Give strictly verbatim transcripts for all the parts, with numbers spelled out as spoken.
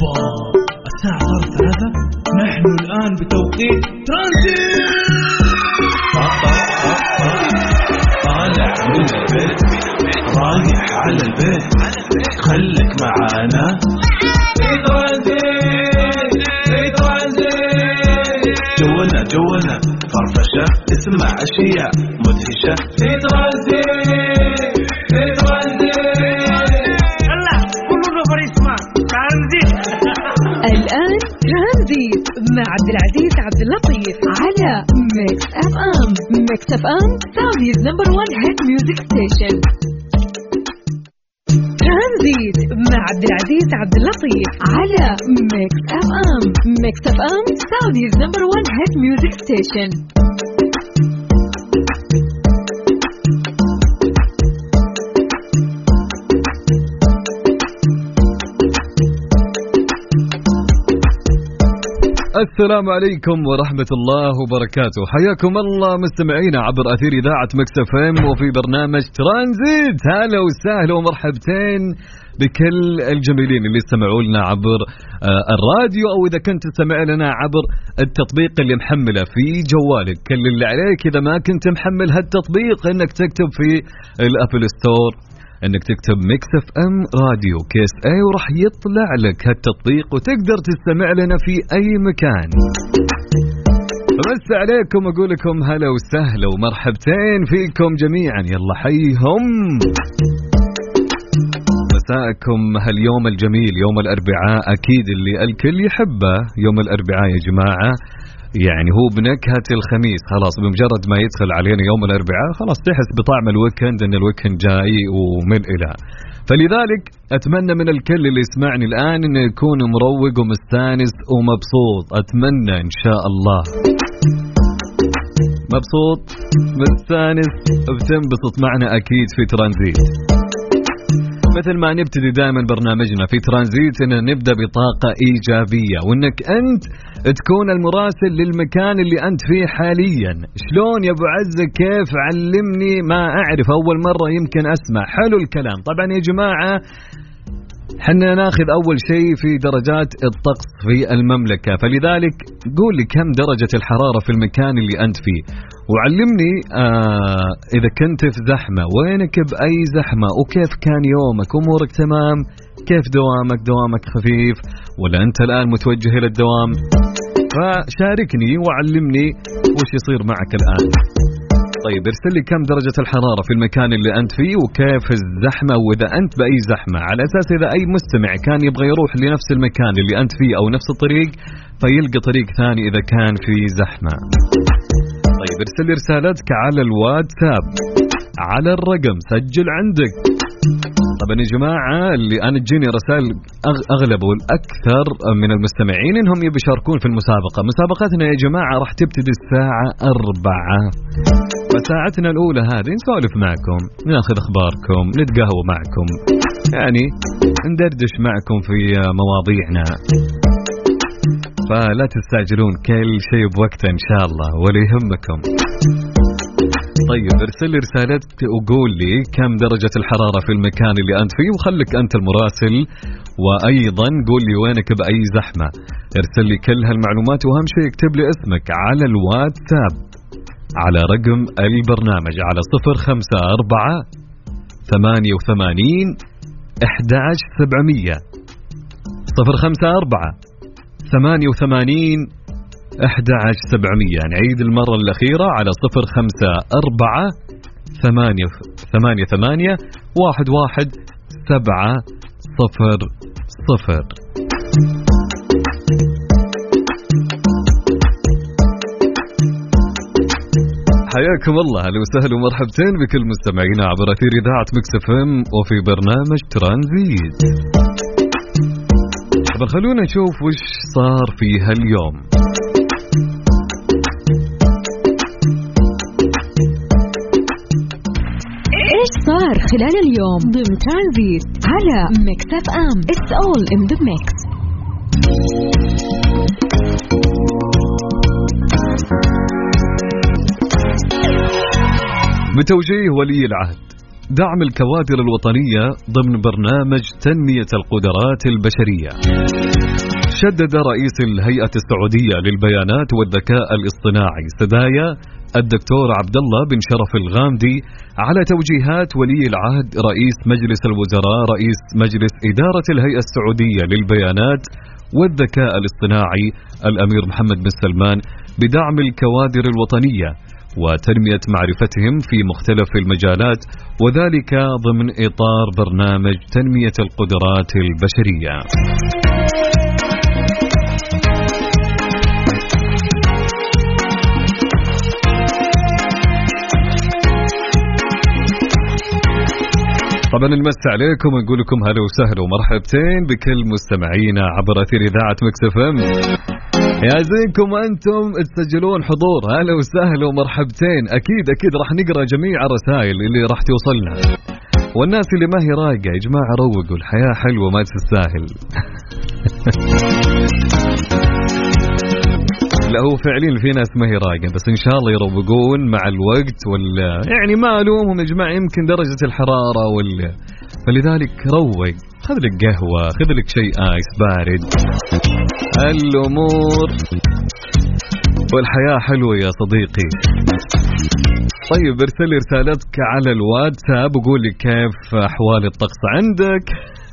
اوبا الساعة صارت ثلاثة. نحن الآن بتوقيت ترانزيت. طالع من البيت رايح على البيت، خليك معانا في ترانزيت في ترانزيت. جونا جونا فرفشة، اسمع أشياء مدهشة في ترانزيت في ترانزيت. يلا كلنا فريسما ترانزيت. الآن ترانزيت مع عبد العزيز عبد اللطيف على ميكس اف ام. ميكس اف ام سعوديز نمبر وان هيت ميوزك ستيشن. ترانزيت مع عبد العزيز عبد اللطيف على ميكس اف ام. ميكس اف ام سعوديز نمبر وان هيت ميوزك ستيشن. السلام عليكم ورحمة الله وبركاته. حياكم الله مستمعينا عبر أثير إذاعة ميكس اف ام وفي برنامج ترانزيت. هلا وسهلا ومرحبتين بكل الجميلين اللي استمعوا لنا عبر الراديو، أو إذا كنت تستمع لنا عبر التطبيق اللي محمله في جوالك. كل اللي عليك إذا ما كنت محمل هالتطبيق إنك تكتب في الأبل ستور انك تكتب ميكس اف ام راديو كيس اي، وراح يطلع لك هالتطبيق وتقدر تستمع لنا في اي مكان. بس عليكم اقول لكم هلا وسهلا ومرحبتين فيكم جميعا. يلا حيهم مساءكم هاليوم الجميل، يوم الاربعاء اكيد اللي الكل يحبه. يوم الاربعاء يا جماعة يعني هو بنكهة الخميس، خلاص بمجرد ما يدخل علينا يوم الأربعاء خلاص تحس بطعم الويكند إن الويكند جاي ومن إلى. فلذلك أتمنى من الكل اللي يسمعني الآن إنه يكون مروق ومستانس ومبسوط. أتمنى إن شاء الله مبسوط مستانس بتنبسط معنا أكيد في ترانزيت. مثل ما نبتدي دائما برنامجنا في ترانزيت إن نبدأ بطاقة إيجابية، وإنك أنت تكون المراسل للمكان اللي أنت فيه حاليا. شلون يا أبو عزة؟ كيف؟ علمني، ما أعرف، أول مرة يمكن أسمع. حلو الكلام. طبعا يا جماعة حنا ناخذ أول شيء في درجات الطقس في المملكة، فلذلك قول لي كم درجة الحرارة في المكان اللي أنت فيه، وعلمني آه إذا كنت في زحمة وينك بأي زحمة، وكيف كان يومك، أمورك تمام، كيف دوامك، دوامك خفيف ولا أنت الآن متوجه إلى الدوام؟ فشاركني وعلمني وش يصير معك الآن. طيب ارسل لي كم درجة الحرارة في المكان اللي أنت فيه وكيف الزحمة، وإذا أنت بأي زحمة، على أساس إذا أي مستمع كان يبغى يروح لنفس المكان اللي أنت فيه أو نفس الطريق فيلقى طريق ثاني إذا كان في زحمة. طيب ارسل لي رسالتك على الواتساب على الرقم، سجل عندك. طبعا يا جماعة اللي أنا تجيني رسائل أغلب والأكثر من المستمعين إنهم يبي يشاركون في المسابقة. مسابقتنا يا جماعة راح تبتدي الساعة أربعة، فساعتنا الأولى هذه نسولف معكم، ناخذ أخباركم، نتقهوى معكم، يعني ندردش معكم في مواضيعنا، فلا تستعجلون، كل شيء بوقته إن شاء الله ولا يهمكم. طيب ارسل لي رسالتك وقول لي كم درجة الحرارة في المكان اللي أنت فيه، وخلك أنت المراسل، وأيضا قول لي وينك بأي زحمة. ارسل لي كل هالمعلومات، وأهم شيء اكتب لي اسمك على الواتساب على رقم البرنامج على صفر خمسة أربعة ثمانية وثمانين أحد عشر سبعمية. صفر خمسة أربعة ثمانية وثمانين أحد عشر سبعمية. نعيد المرة الأخيرة على صفر خمسة أربعة ثمانية ثمانية ثمانية واحد واحد سبعة صفر صفر. حياكم الله، اهلا وسهلا ومرحبتين بكل مستمعينا عبر اثير اذاعه ميكس اف ام وفي برنامج ترانزيت. طب خلونا نشوف وش صار في هاليوم. ايش صار خلال اليوم ضمن ترانزيت على ميكس اف ام. It's all in the mix. بتوجيه ولي العهد دعم الكوادر الوطنية ضمن برنامج تنمية القدرات البشرية. شدد رئيس الهيئة السعودية للبيانات والذكاء الاصطناعي سدايا الدكتور عبد الله بن شرف الغامدي على توجيهات ولي العهد رئيس مجلس الوزراء رئيس مجلس إدارة الهيئة السعودية للبيانات والذكاء الاصطناعي الأمير محمد بن سلمان بدعم الكوادر الوطنية وتنمية معرفتهم في مختلف المجالات، وذلك ضمن إطار برنامج تنمية القدرات البشرية. طبعا نمسي عليكم ونقول لكم هلا وسهلا ومرحبتين بكل مستمعينا عبر أثير إذاعة ميكس اف ام. يا زينكم أنتم تسجلون حضور، هلا وسهلا ومرحبتين. أكيد أكيد راح نقرأ جميع الرسائل اللي راح توصلنا، والناس اللي ما هي رايقة يا جماعة روقوا، الحياة حلوة ما تستاهل. لا هو فعليا في ناس ما هي رايقة، بس إن شاء الله يروقون مع الوقت، ولا يعني ما ألومهم يا جماعة، يمكن درجة الحرارة ولا، فلذلك روق، خذ لك قهوة، خذ لك شيء آيس بارد، الأمور والحياة حلوة يا صديقي. طيب ارسل رسالتك على الواتساب وقول لي كيف أحوال الطقس عندك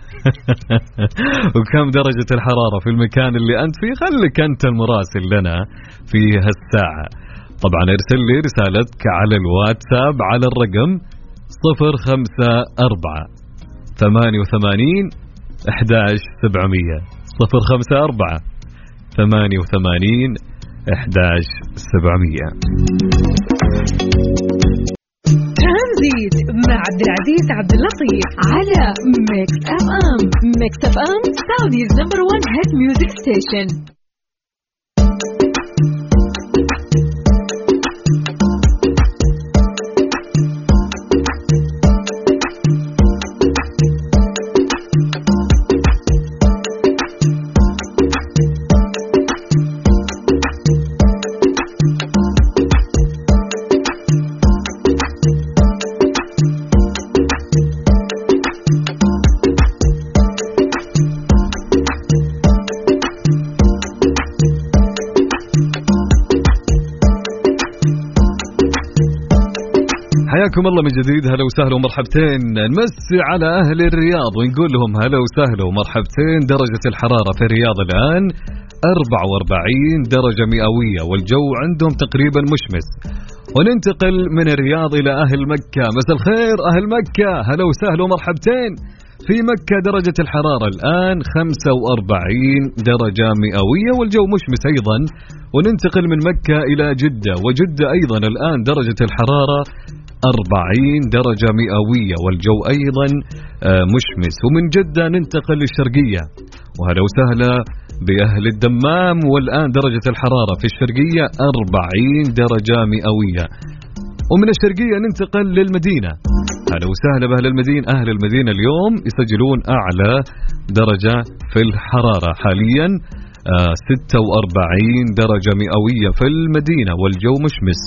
وكم درجة الحرارة في المكان اللي أنت فيه، خليك أنت المراسل لنا في هالساعة. طبعا ارسل لي رسالتك على الواتساب على الرقم صفر خمسة أربعة ثمانية وثمانين أحد عشر سبعمية صفر خمسة أربعة ثمانية وثمانين أحد عشر سبعمية. ترانزيت مع عبد العزيز عبد اللطيف على ميكس اف ام. ميكس اف ام سعوديز نمبر وان هيت ميوزك ستيشن. حياكم الله من جديد، هلا وسهلا ومرحبتين. نمسي على أهل الرياض ونقول لهم هلا وسهلا ومرحبتين. درجة الحرارة في الرياض الآن أربعة وأربعين درجة مئوية والجو عندهم تقريبا مشمس. وننتقل من الرياض إلى أهل مكة. مساء الخير أهل مكة، هلا وسهلا ومرحبتين. في مكة درجة الحرارة الآن خمسة وأربعين درجة مئوية والجو مشمس أيضا. وننتقل من مكة إلى جدة، وجدة أيضا الآن درجة الحرارة أربعين درجة مئوية والجو أيضا مشمس. ومن جدة ننتقل للشرقية، وهلا وسهلا بأهل الدمام، والآن درجة الحرارة في الشرقية أربعين درجة مئوية. ومن الشرقية ننتقل للمدينة، هلا وسهلا بأهل المدينة. أهل المدينة اليوم يسجلون أعلى درجة في الحرارة حاليا ستة وأربعين درجة مئوية في المدينة والجو مشمس.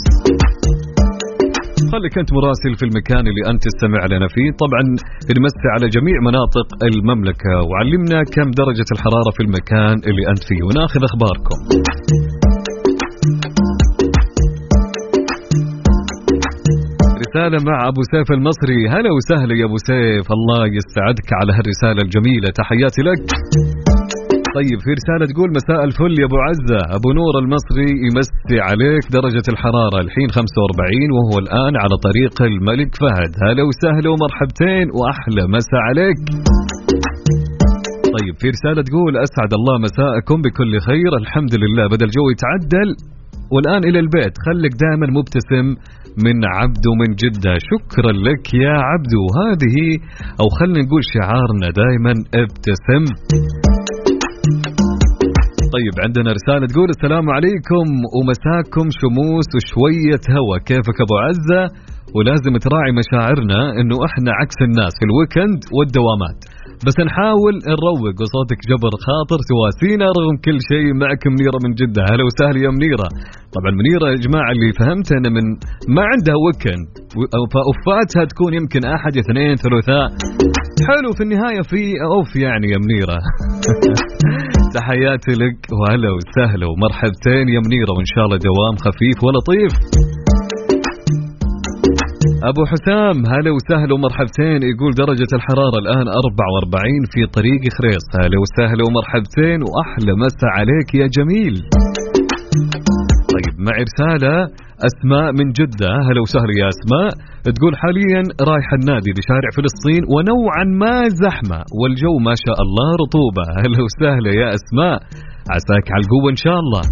خليك أنت مراسل في المكان اللي أنت تستمع لنا فيه. طبعا نمسي على جميع مناطق المملكة وعلمنا كم درجة الحرارة في المكان اللي أنت فيه وناخذ أخباركم. رسالة مع أبو سيف المصري، هلا وسهلا يا أبو سيف، الله يسعدك على هالرسالة الجميلة، تحياتي لك. طيب في رسالة تقول مساء الفل يا أبو عزة، أبو نور المصري يمسي عليك، درجة الحرارة الحين خمسة وأربعين وهو الآن على طريق الملك فهد. هلا وسهلا ومرحبتين وأحلى مساء عليك. طيب في رسالة تقول أسعد الله مساءكم بكل خير، الحمد لله بدأ الجو يتعدل والآن إلى البيت، خليك دائما مبتسم. من عبدو من جدة، شكرا لك يا عبدو. هذه أو خلنا نقول شعارنا دائما ابتسم. طيب عندنا رسالة تقول السلام عليكم ومساكم شموس وشوية هوا، كيفك أبو عزة؟ ولازم تراعي مشاعرنا إنه إحنا عكس الناس في الويكند والدوامات، بس نحاول نروق وصوتك جبر خاطر تواسينا رغم كل شيء. معك منيرة من جدة، هلا وسهلا يا منيرة. طبعا منيرة يا جماعة اللي فهمت أنا من ما عندها ويكند، فأوفاتها تكون يمكن أحد اثنين ثلاثاء، حلو في النهاية في أوف يعني يا منيرة. تحياتي لك وهلا وسهلا ومرحبتين يا منيرة، وإن شاء الله دوام خفيف ولطيف. أبو حسام هلا وسهلا ومرحبتين، يقول درجة الحرارة الآن أربعة وأربعين في طريق خريص. هلا وسهلا ومرحبتين وأحلى مسا عليك يا جميل. طيب مع رسالة أسماء من جدة، هلا وسهلا يا أسماء، تقول حاليا رايح النادي بشارع فلسطين ونوعا ما زحمة والجو ما شاء الله رطوبة. هلا وسهلا يا أسماء، عساك على القوة إن شاء الله.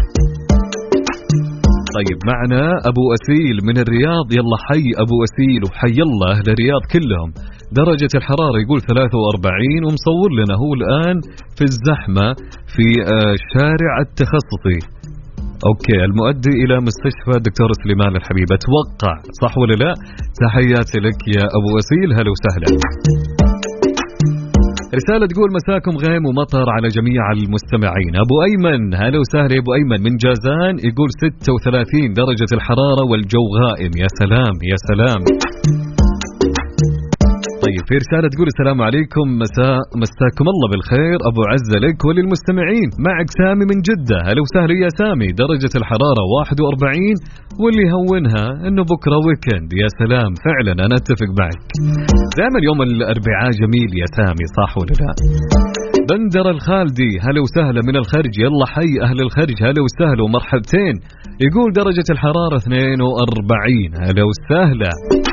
طيب معنا أبو أسيل من الرياض، يلا حي أبو أسيل وحي الله أهل الرياض كلهم. درجة الحرارة يقول ثلاثة وأربعين ومصور لنا هو الآن في الزحمة في شارع التخصصي. أوكي المؤدي إلى مستشفى الدكتور سليمان الحبيب، أتوقع صح ولا لا؟ تحياتي لك يا أبو أسيل، هلا وسهلا. رسالة تقول مساكم غيم ومطر على جميع المستمعين. أبو أيمن هلا وسهلا يا أبو أيمن من جازان، يقول ستة وثلاثين درجة الحرارة والجو غائم. يا سلام يا سلام. طيب في رسالة تقول السلام عليكم، مساء مساكم الله بالخير، أبو عزة لك وللمستمعين، معك سامي من جدة. هلا وسهلا يا سامي، درجة الحرارة واحد وأربعين واللي هونها إنه بكرة ويكند. يا سلام فعلا أنا أتفق معك، دائما يوم الأربعاء جميل يا سامي صح ولا لا؟ بندر الخالدي هلا وسهلا من الخرج، يلا حي أهل الخرج هلا وسهلا ومرحبتين. يقول درجة الحرارة اثنين وأربعين. هلا وسهلا.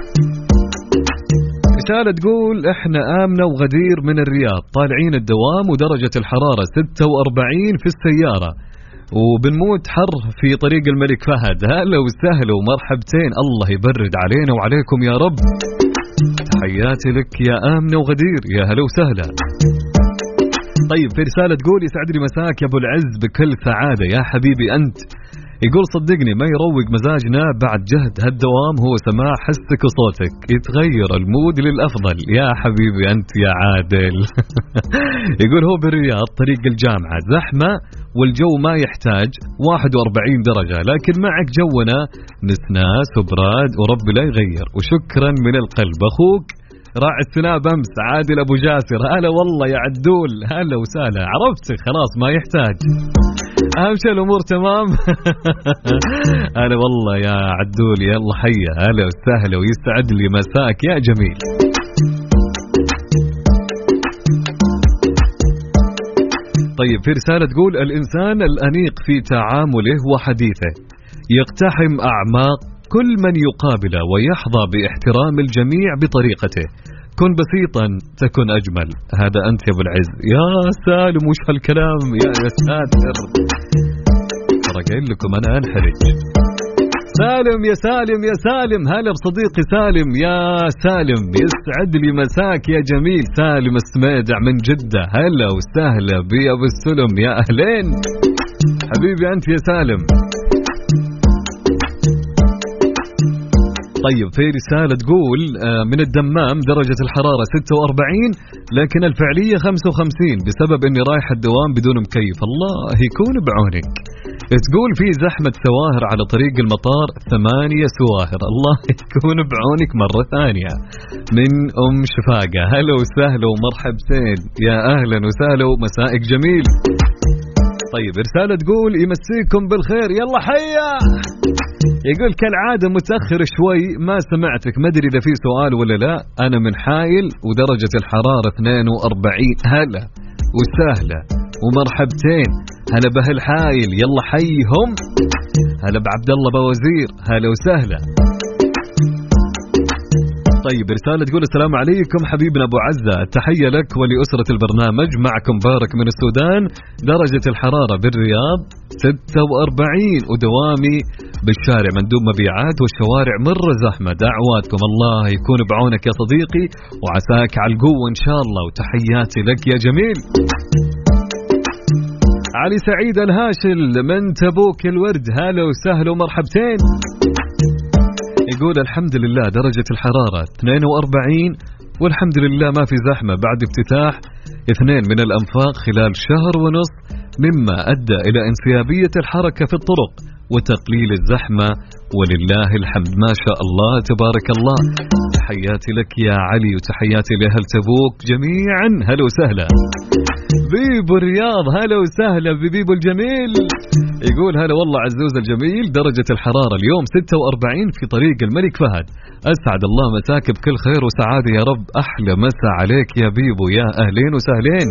رسالة تقول احنا آمنة وغدير من الرياض طالعين الدوام ودرجة الحرارة ستة وأربعين في السيارة وبنموت حر في طريق الملك فهد. هلا وسهلا ومرحبتين، الله يبرد علينا وعليكم يا رب. تحياتي لك يا آمنة وغدير، يا هلا وسهلا. طيب في رسالة تقول يسعد لي مساك يا أبو العز بكل سعادة يا حبيبي أنت. يقول صدقني ما يروق مزاجنا بعد جهد هالدوام هو سماع حسك وصوتك، يتغير المود للأفضل يا حبيبي أنت يا عادل. يقول هو بالرياض طريق الجامعة زحمة والجو ما يحتاج واحد وأربعين درجة، لكن معك جونا نسناس وبراد ورب لا يغير. وشكرا من القلب أخوك راعي السناب أمس عادل أبو جاسر. هلا والله يا عدول، هلا وسهلا، عرفتك خلاص ما يحتاج، أهم شيء الأمور تمام. هلا والله يا عدول، يلا حيا هلا وسهلا ويستعد لي مساك يا جميل. طيب في رسالة تقول الإنسان الأنيق في تعامله وحديثه يقتحم أعماق كل من يقابله ويحظى باحترام الجميع بطريقته، كن بسيطا تكن أجمل. هذا أنت يا أبو العز. يا سالم وش هالكلام يا ساتر، ترى قايل لكم أنا أنحرج. سالم يا سالم يا سالم، هلا بصديقي سالم يا سالم، يسعد لي مساك يا جميل. سالم السميدع من جدة، هلا وسهلا بي أبو السلم، يا أهلين حبيبي أنت يا سالم. طيب في رسالة تقول من الدمام درجة الحرارة ستة وأربعين لكن الفعلية خمسة وخمسين بسبب اني رايح الدوام بدون مكيف. الله يكون بعونك. تقول في زحمة سواهر على طريق المطار، ثمانية سواهر، الله يكون بعونك مرة ثانية. من أم شفاقة هلا وسهلا ومرحبتين، يا أهلا وسهلا ومسائك جميل. طيب رسالة تقول يمسيكم بالخير، يلا حيا. يقول كالعادة متأخر شوي ما سمعتك، ما أدري إذا في سؤال ولا لا. أنا من حايل ودرجة الحرارة اثنين وأربعين. هلا وسهلا ومرحبتين، هلا بأهل حايل يلا حيهم. هلا بعبد الله بوزير، هلا وسهلا. طيب رسالة تقول السلام عليكم حبيبنا أبو عزة، التحية لك ولأسرة البرنامج، معكم بارك من السودان. درجة الحرارة بالرياض ستة وأربعين ودوامي بالشارع مندوب مبيعات والشوارع مرة زحمة. دعواتكم الله يكون بعونك يا صديقي وعساك على القوة إن شاء الله، وتحياتي لك يا جميل. علي سعيد الهاشل من تبوك الورد، هلا وسهلا ومرحبتين. يقول الحمد لله درجة الحرارة اثنين وأربعين والحمد لله ما في زحمة بعد افتتاح اثنين من الأنفاق خلال شهر ونصف، مما أدى إلى انسيابية الحركة في الطرق وتقليل الزحمة ولله الحمد. ما شاء الله تبارك الله. تحياتي لك يا علي وتحياتي لأهل تبوك جميعا، هلا وسهلا. بيبو الرياض، هلا وسهلا ببيبو الجميل. يقول هلا والله عزوز الجميل، درجة الحرارة اليوم ستة وأربعين في طريق الملك فهد. أسعد الله مساك بكل خير وسعادة يا رب. أحلى مسا عليك يا بيبو، يا أهلين وسهلين.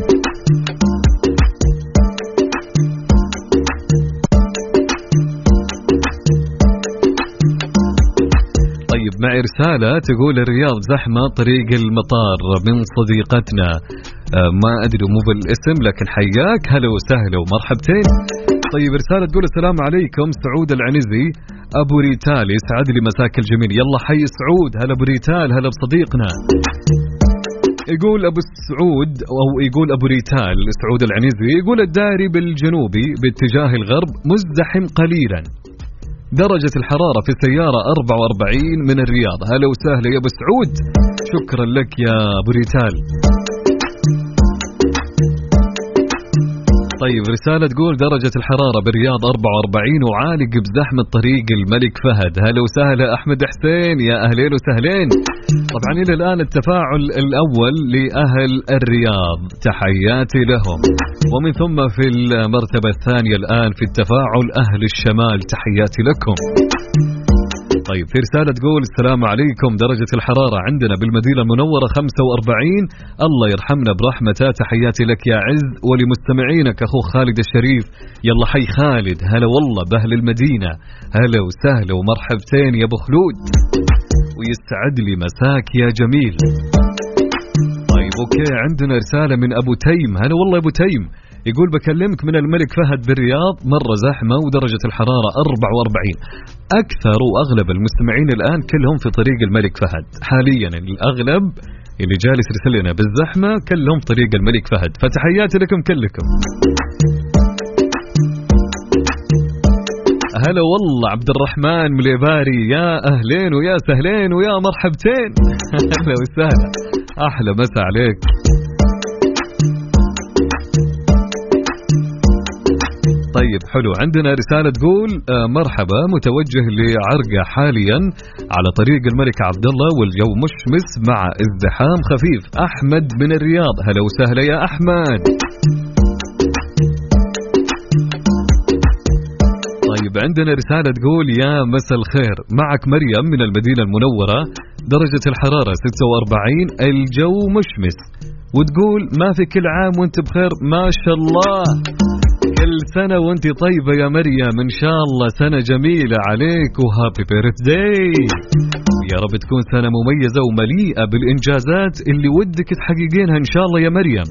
طيب معي رسالة تقول الرياض زحمة طريق المطار من صديقتنا، آه ما أدري مو بالاسم لكن حياك، هلا وسهلا ومرحبتين. طيب رسالة تقول السلام عليكم، سعود العنزي أبو ريتال، يسعد لي مساك الجميل. يلا حي سعود، هلا أبو ريتال، هلا بصديقنا. يقول أبو سعود أو يقول أبو ريتال سعود العنزي، يقول الدائري بالجنوبي باتجاه الغرب مزدحم قليلا، درجة الحرارة في السيارة أربعة وأربعين من الرياض. هلا وسهلا يا أبو سعود، شكرا لك يا أبو ريتال. طيب رسالة تقول درجة الحرارة بالرياض أربعة وأربعين وعالق بزحمة طريق الملك فهد. هلا وسهلا أحمد حسين، يا أهلين وسهلين. طبعا إلى الآن التفاعل الأول لأهل الرياض، تحياتي لهم. ومن ثم في المرتبة الثانية الآن في التفاعل أهل الشمال، تحياتي لكم. طيب في رسالة تقول السلام عليكم، درجة الحرارة عندنا بالمدينة المنورة خمسة وأربعين، الله يرحمنا برحمته. تحياتي لك يا عز ولمستمعينك أخو خالد الشريف. يلا حي خالد، هلا والله بأهل المدينة، هلا وسهلا ومرحبتين يا أبو خلود، ويسعد لي مساك يا جميل. طيب أوكي، عندنا رسالة من أبو تيم، هلا والله أبو تيم، يقول بكلمك من الملك فهد بالرياض، مرة زحمة ودرجة الحرارة أربعة وأربعين. أكثر وأغلب المستمعين الآن كلهم في طريق الملك فهد حاليا، الأغلب اللي جالس يرسل لنا بالزحمة كلهم طريق الملك فهد، فتحياتي لكم كلكم. هلا والله عبد الرحمن مليباري، يا أهلين ويا سهلين ويا مرحبتين. هلا وسهلا، أحلى مسا عليك. طيب حلو، عندنا رسالة تقول آه مرحبا، متوجه لعرقة حاليا على طريق الملك عبد الله والجو مشمس مع ازدحام خفيف. أحمد من الرياض، هلا وسهلا يا أحمد. طيب عندنا رسالة تقول يا مساء الخير، معك مريم من المدينة المنورة، درجة الحرارة ستة وأربعين، الجو مشمس، وتقول ما في كل عام وانت بخير. ما شاء الله، كل سنة وانت طيبة يا مريم، ان شاء الله سنة جميلة عليك وهابي بيرثداي، يا رب تكون سنة مميزة ومليئة بالإنجازات اللي ودك تحققينها ان شاء الله يا مريم.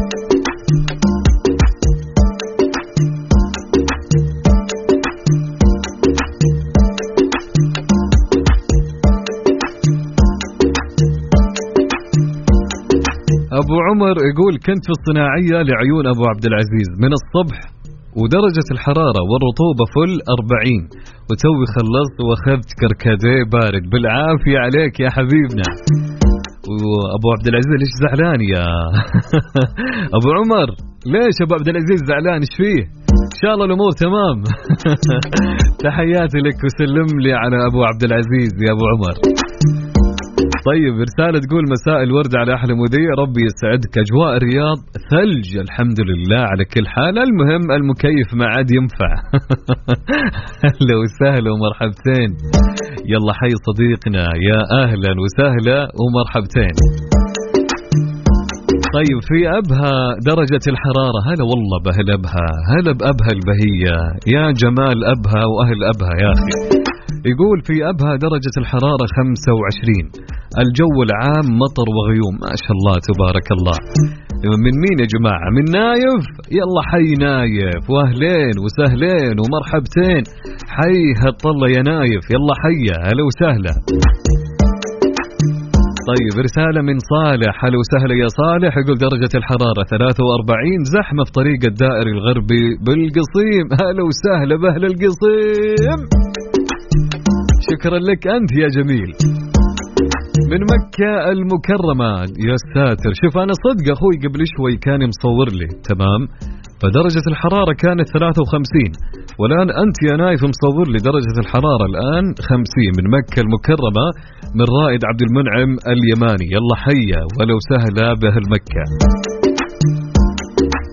أبو عمر يقول كنت في الصناعية لعيون أبو عبد العزيز من الصبح، ودرجة الحرارة والرطوبة فل أربعين، وتوي خلصت وأخذت كركديه بارد. بالعافية عليك يا حبيبنا. وأبو عبد العزيز ليش زعلان يا أبو عمر؟ ليش أبو عبد العزيز زعلان؟ إيش فيه؟ إن شاء الله الأمور تمام. تحياتي لك وسلم لي على أبو عبد العزيز يا أبو عمر. طيب رسالة تقول مساء الورد على أحلى مذيع، ربي يسعدك. أجواء الرياض ثلج الحمد لله على كل حال، المهم المكيف ما عاد ينفع. أهلا وسهلا ومرحبتين، يلا حي صديقنا، يا أهلا وسهلا ومرحبتين. طيب في أبها درجة الحرارة، هلا والله بأهل أبها، هلا بأبها البهية، يا جمال أبها وأهل أبها يا أخي. يقول في أبها درجة الحرارة خمسة وعشرين، الجو العام مطر وغيوم. ما شاء الله تبارك الله. من مين يا جماعة؟ من نايف؟ يلا حي نايف، واهلين وسهلين ومرحبتين، حي هالطلة يا نايف، يلا حيا، هلا وسهلا. طيب رسالة من صالح، هلا وسهلا يا صالح، يقول درجة الحرارة ثلاثة وأربعين، زحمة في طريق الدائري الغربي بالقصيم. هلا وسهلا بأهل القصيم، شكرا لك أنت يا جميل. من مكة المكرمة، يا ساتر، شوف أنا صدق أخوي قبل شوي كان مصور لي تمام، فدرجة الحرارة كانت ثلاثة وخمسين، والآن أنت يا نايف مصور لي درجة الحرارة الآن خمسين. من مكة المكرمة من رائد عبد المنعم اليماني، يلا حيا ولو سهلا بأهل مكة.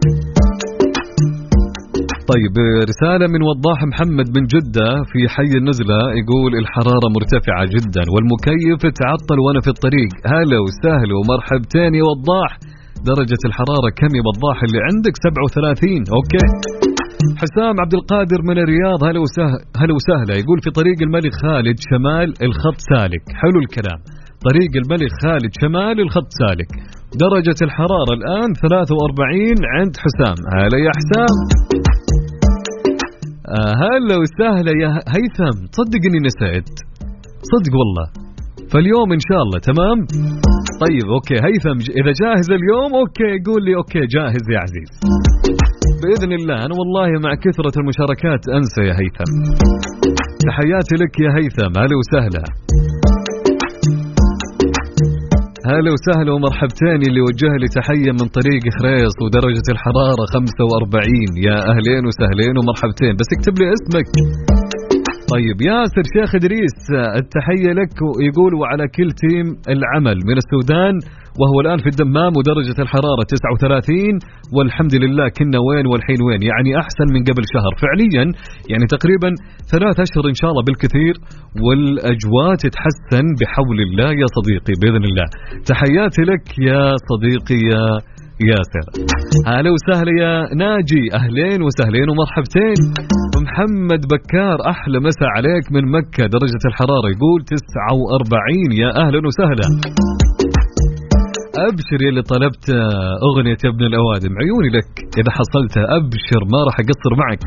طيب رسالة من وضاح محمد بن جدة في حي النزلة، يقول الحرارة مرتفعة جدا والمكيف تعطل وأنا في الطريق. هلا وسهلا ومرحبتين يا وضاح. درجة الحرارة كم يا وضاح اللي عندك؟ سبعة وثلاثين. أوكي. حسام عبد القادر من الرياض، هلا وسهلا هلا وسهلا، يقول في طريق الملك خالد شمال الخط سالك. حلو الكلام، طريق الملك خالد شمال الخط سالك. درجة الحرارة الآن ثلاثة وأربعين عند حسام. هلا يا حسام. آه هلا وسهلا يا هيثم. تصدق اني نسيت، صدق والله، فاليوم ان شاء الله تمام. طيب اوكي هيثم، اذا جاهز اليوم اوكي قول لي اوكي جاهز يا عزيز باذن الله. انا والله مع كثرة المشاركات انسى يا هيثم. تحياتي لك يا هيثم، هلا وسهلا. هلا وسهلا ومرحبتين اللي وجه لي تحية من طريق خريص ودرجة الحرارة خمسة وأربعين. يا أهلين وسهلين ومرحبتين، بس اكتب لي اسمك. طيب ياسر شيخ إدريس التحية لك، ويقول وعلى كل تيم العمل من السودان، وهو الآن في الدمام ودرجة الحرارة تسعة وثلاثين والحمد لله. كنا وين والحين وين؟ يعني أحسن من قبل شهر فعليا، يعني تقريبا ثلاث أشهر إن شاء الله بالكثير، والأجواء تتحسن بحول الله يا صديقي بإذن الله. تحياتي لك يا صديقي يا ياسر. هلا وسهلا يا ناجي، أهلين وسهلين ومرحبتين. محمد بكار أحلى مساء عليك من مكة، درجة الحرارة يقول تسعة وأربعين. يا أهلا وسهلا. أبشر يلي طلبت أغنية ابن الأوادم، عيوني لك إذا حصلتها، أبشر ما راح أقصر معك.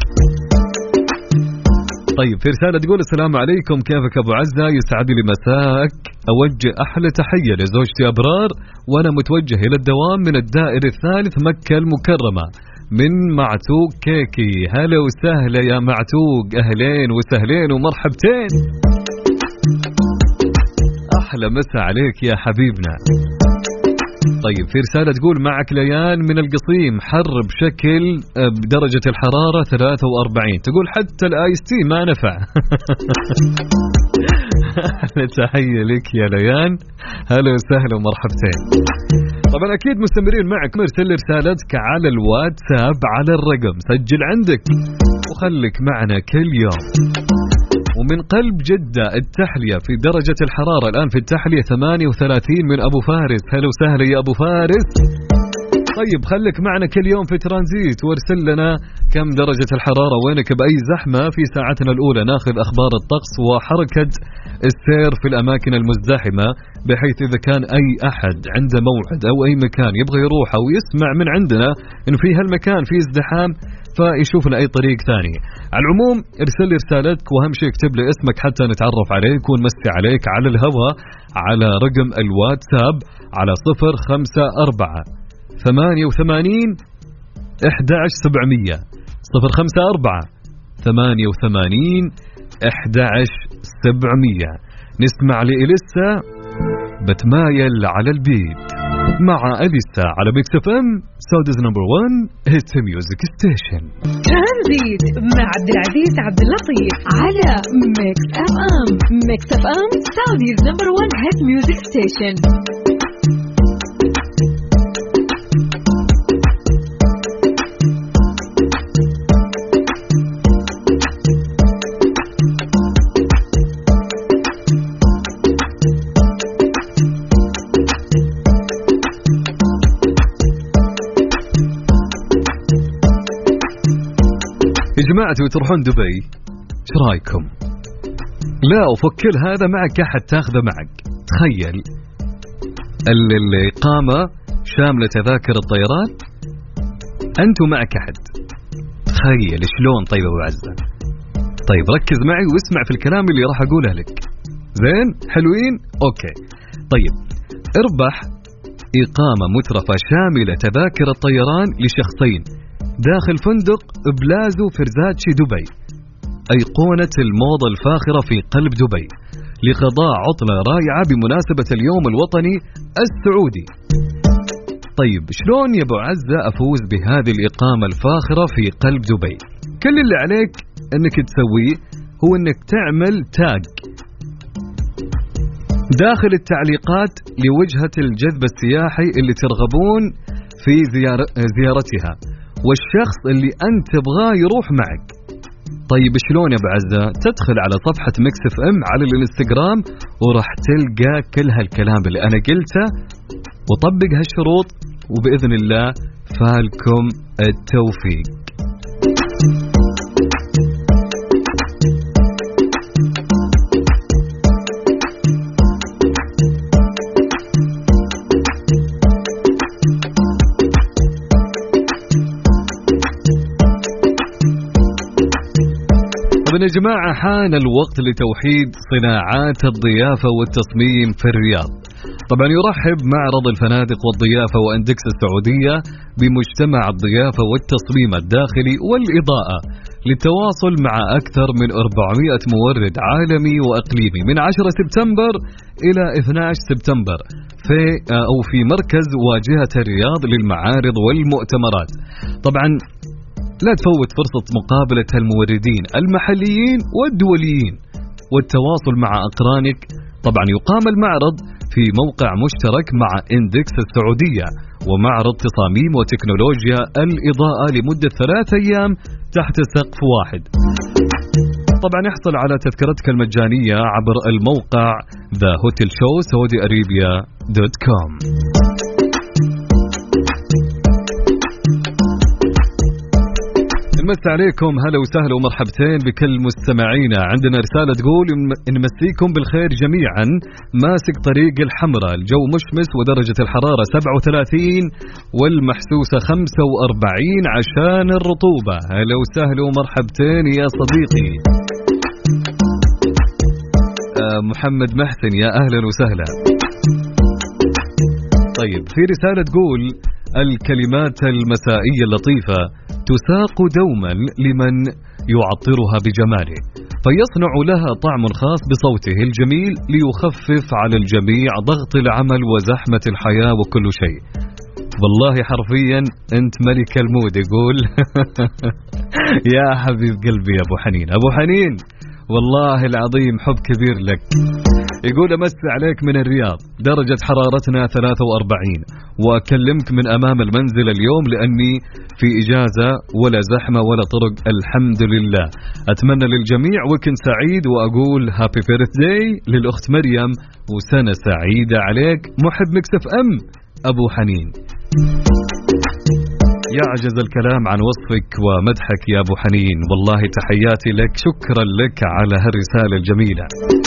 طيب في رسالة تقول السلام عليكم، كيفك أبو عزة؟ يسعد لي مساك، أوجه أحلى تحية لزوجتي أبرار وأنا متوجه إلى الدوام من الدائري الثالث مكة المكرمة من معتوق كيكي. هلا وسهلا يا معتوق، أهلين وسهلين ومرحبتين. أحلى مساء عليك يا حبيبنا. طيب في رسالة تقول معك ليان من القصيم، حر بشكل بدرجة الحرارة ثلاثة وأربعين، تقول حتى الآيس تي ما نفع. تحية لك يا ليان، هلا وسهلا ومرحبتين. طبعا أكيد مستمرين معك، ارسل رسالتك على الواتساب على الرقم، سجل عندك وخليك معنا كل يوم. ومن قلب جدة التحلية في درجة الحرارة الآن في التحلية ثمانية وثلاثين من أبو فارس. هلا وسهلا يا أبو فارس. طيب خليك معنا كل يوم في ترانزيت وارسل لنا كم درجة الحرارة، وينك بأي زحمة. في ساعتنا الأولى ناخذ أخبار الطقس وحركة السير في الأماكن المزدحمة، بحيث إذا كان أي أحد عنده موعد أو أي مكان يبغى يروح أو يسمع من عندنا إن في هالمكان في ازدحام فيشوف لنا أي طريق ثاني. على العموم ارسل لي رسالتك، وأهم شيء اكتب لي اسمك حتى نتعرف عليك ونمسي عليك على الهواء على رقم الواتساب على صفر خمسة أربعة ثمانية وثمانين أحد عشر سبعمية. صفر خمسة أربعة ثمانية وثمانين أحد عشر سبعمية. نسمع لإليسا بتمايل على البيت مع أليسا على ميكس اف ام، سودز نمبر واحد هيت ميوزك ستيشن. ترانزيت مع عبد العزيز عبد اللطيف على ميكس اف ام. ميكس اف ام سودز نمبر واحد هيت ميوزك ستيشن. يا جماعة وتروحون دبي ايش رايكم؟ لا وفكر هذا معك أحد تاخذه معك. تخيل الإقامة شاملة تذاكر الطيران، أنت معك أحد. تخيل شلون؟ طيب أبو عزة، طيب ركز معي واسمع في الكلام اللي راح أقوله لك. زين حلوين؟ أوكي طيب اربح إقامة مترفة شاملة تذاكر الطيران لشخصين داخل فندق بلازو فرزاتشي دبي، أيقونة الموضة الفاخرة في قلب دبي، لقضاء عطلة رائعة بمناسبة اليوم الوطني السعودي. طيب شلون يا أبو عزة أفوز بهذه الإقامة الفاخرة في قلب دبي؟ كل اللي عليك أنك تسويه هو أنك تعمل تاج داخل التعليقات لوجهة الجذب السياحي اللي ترغبون في زيار... زيارتها، والشخص اللي أنت تبغاه يروح معك. طيب شلون يا بعزة؟ تدخل على صفحة ميكس اف ام على الانستغرام وراح تلقى كل هالكلام اللي أنا قلته، وطبق هالشروط وبإذن الله فالكم التوفيق. طبعا يا جماعة حان الوقت لتوحيد صناعات الضيافة والتصميم في الرياض. طبعا يرحب معرض الفنادق والضيافة واندكس السعودية بمجتمع الضيافة والتصميم الداخلي والإضاءة للتواصل مع أكثر من أربعمائة مورد عالمي وإقليمي من عشرة سبتمبر إلى اثني عشر سبتمبر في أو في مركز واجهة الرياض للمعارض والمؤتمرات. طبعا لا تفوت فرصة مقابلة الموردين المحليين والدوليين والتواصل مع أقرانك. طبعا يقام المعرض في موقع مشترك مع اندكس السعودية ومعرض تصاميم وتكنولوجيا الإضاءة لمدة ثلاث أيام تحت سقف واحد. طبعا احصل على تذكرتك المجانية عبر الموقع ذا هوتيل شو سعودي أريبيا دوت كوم. نمس عليكم، هلا وسهلا ومرحبتين بكل مستمعينا. عندنا رسالة تقول نمسيكم بالخير جميعا، ماسك طريق الحمراء، الجو مشمس ودرجة الحرارة سبعة وثلاثين والمحسوسة خمسة وأربعين عشان الرطوبة. هلا وسهلا ومرحبتين يا صديقي آه محمد محسن، يا أهلا وسهلا. طيب في رسالة تقول الكلمات المسائية اللطيفة تساق دوما لمن يعطرها بجماله فيصنع لها طعم خاص بصوته الجميل ليخفف على الجميع ضغط العمل وزحمة الحياة وكل شيء. والله حرفيا أنت ملك المود. يقول يا حبيب قلبي يا أبو حنين، أبو حنين والله العظيم حب كبير لك. يقول أمس عليك من الرياض، درجة حرارتنا ثلاثة وأربعين وأكلمك من أمام المنزل اليوم لأني في إجازة ولا زحمة ولا طرق الحمد لله. أتمنى للجميع ويكند سعيد وأقول هابي بيرثداي للأخت مريم وسنة سعيدة عليك. محب ميكس اف ام أبو حنين. يعجز الكلام عن وصفك ومدحك يا أبو حنين، والله تحياتي لك، شكرا لك على هالرسالة الجميلة.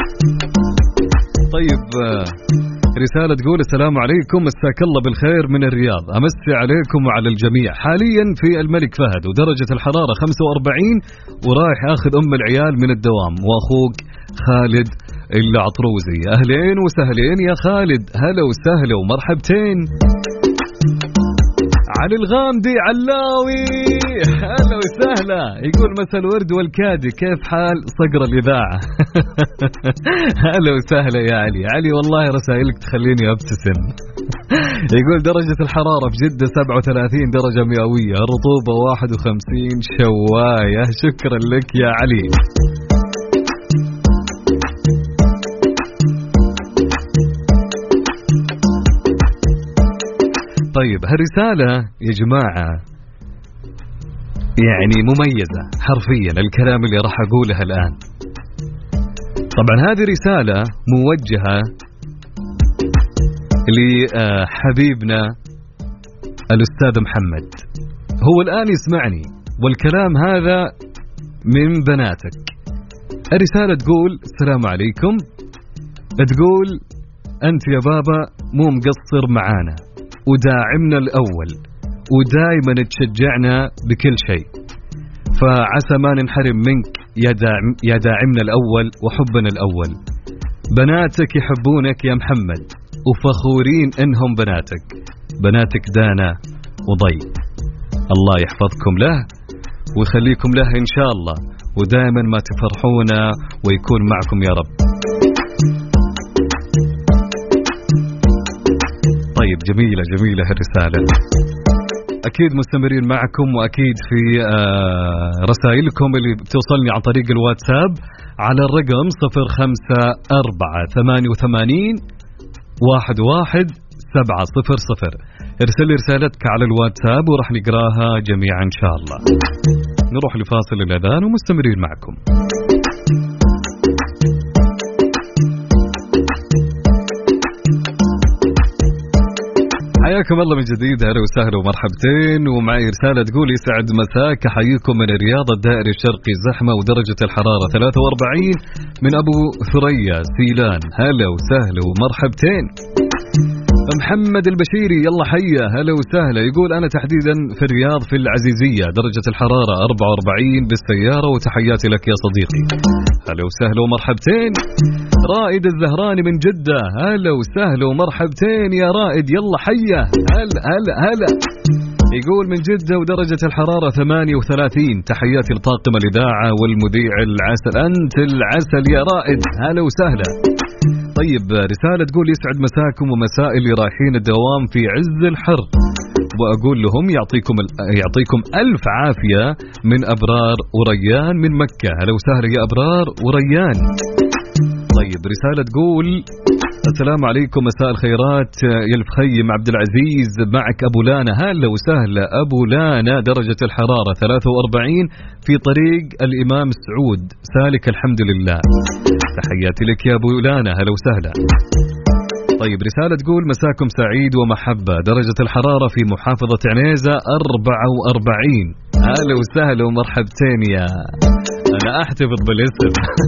طيب رسالة تقول السلام عليكم، مساك الله بالخير من الرياض، أمسي عليكم وعلى الجميع. حاليا في الملك فهد ودرجة الحرارة خمسة وأربعين ورايح أخذ أم العيال من الدوام، وأخوك خالد العطروزي. أهلين وسهلين يا خالد، هلا وسهلا ومرحبتين. علي الغامدي علاوي، هلا وسهلا. يقول مساء الورد والكادي، كيف حال صقر الإذاعة؟ هلا وسهلا يا علي. علي والله رسائلك تخليني أبتسم. يقول درجة الحرارة في جدة سبعة وثلاثين درجة مئوية، الرطوبة واحد وخمسين شواية. شكرا لك يا علي. طيب هالرسالة يا جماعة يعني مميزة حرفيا، الكلام اللي راح أقوله الآن. طبعا هذه رسالة موجهة لحبيبنا الأستاذ محمد، هو الآن يسمعني والكلام هذا من بناتك. الرسالة تقول السلام عليكم، تقول أنت يا بابا مو مقصر معانا وداعمنا الأول ودائما تشجعنا بكل شيء، فعسى ما ننحرم منك يا, داعم يا داعمنا الأول وحبنا الأول. بناتك يحبونك يا محمد وفخورين إنهم بناتك، بناتك دانا وضي. الله يحفظكم له ويخليكم له إن شاء الله، ودائما ما تفرحونا ويكون معكم يا رب. طيب جميلة جميلة هالرسالة. أكيد مستمرين معكم، وأكيد في رسائلكم اللي بتوصلني عن طريق الواتساب على الرقم صفر خمسة أربعة ثمانية وثمانين واحد واحد سبعة صفر صفر. ارسل لي رسالتك على الواتساب وراح نقراها جميعا إن شاء الله. نروح لفاصل الأذان ومستمرين معكم. حياكم الله من جديد، اهلا وسهلا ومرحبتين. ومعي رسالة تقول يسعد مساك، احييكم من الرياض الدائري الشرقي زحمة ودرجة الحرارة ثلاثة وأربعين من ابو ثريا سيلان. هلا وسهلا ومرحبتين. محمد البشيري يلا حيا، هلا وسهلا. يقول انا تحديدا في الرياض في العزيزية، درجة الحرارة أربعة وأربعين بالسيارة، وتحياتي لك يا صديقي. هلا وسهلا ومرحبتين. رائد الزهراني من جدة، هلا وسهلا ومرحبتين يا رائد يلا حيا. هلا هلا هلا. يقول من جدة ودرجة الحرارة ثمانية وثلاثين، تحياتي لطاقم الإذاعة والمذيع العسل، أنت العسل يا رائد، هلا وسهلا. طيب رسالة تقول يسعد مساكم ومساء اللي رايحين الدوام في عز الحر، وأقول لهم يعطيكم يعطيكم ألف عافية من أبرار وريان من مكة. هلا وسهلا يا أبرار وريان. طيب رسالة تقول السلام عليكم مساء الخيرات يا الفخيم عبد العزيز، معك أبو لانا. هلا وسهلا أبو لانا، درجة الحرارة ثلاثة وأربعين في طريق الإمام سعود سالك الحمد لله. تحياتي لك يا أبو لانا، هلا وسهلا. طيب رسالة تقول مساكم سعيد ومحبة، درجة الحرارة في محافظة عنيزة أربعة وأربعين. هلا وسهلا ومرحبتين يا أنا أحتفظ بالاسم.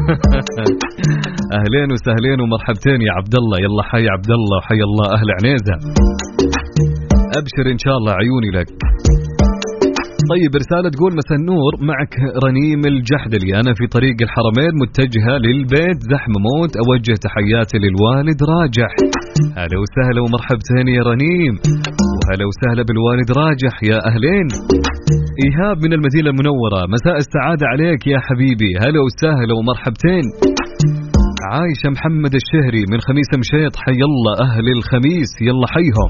أهلين وسهلين ومرحبتين يا عبد الله، يلا حي عبد الله وحي الله أهل عنيزة. أبشر إن شاء الله عيوني لك. طيب رسالة تقول مساء النور، معك رنيم الجحدلي، أنا في طريق الحرمين متجهة للبيت زحمة موت، أوجه تحياتي للوالد راجح. هلا وسهلا ومرحبتين يا رنيم، وهلا وسهلا بالوالد راجح يا أهلين. إيهاب من المدينة المنورة، مساء السعادة عليك يا حبيبي، هلا وسهلا ومرحبتين. عايشة محمد الشهري من خميس مشيط، حي الله أهل الخميس يلا حيهم.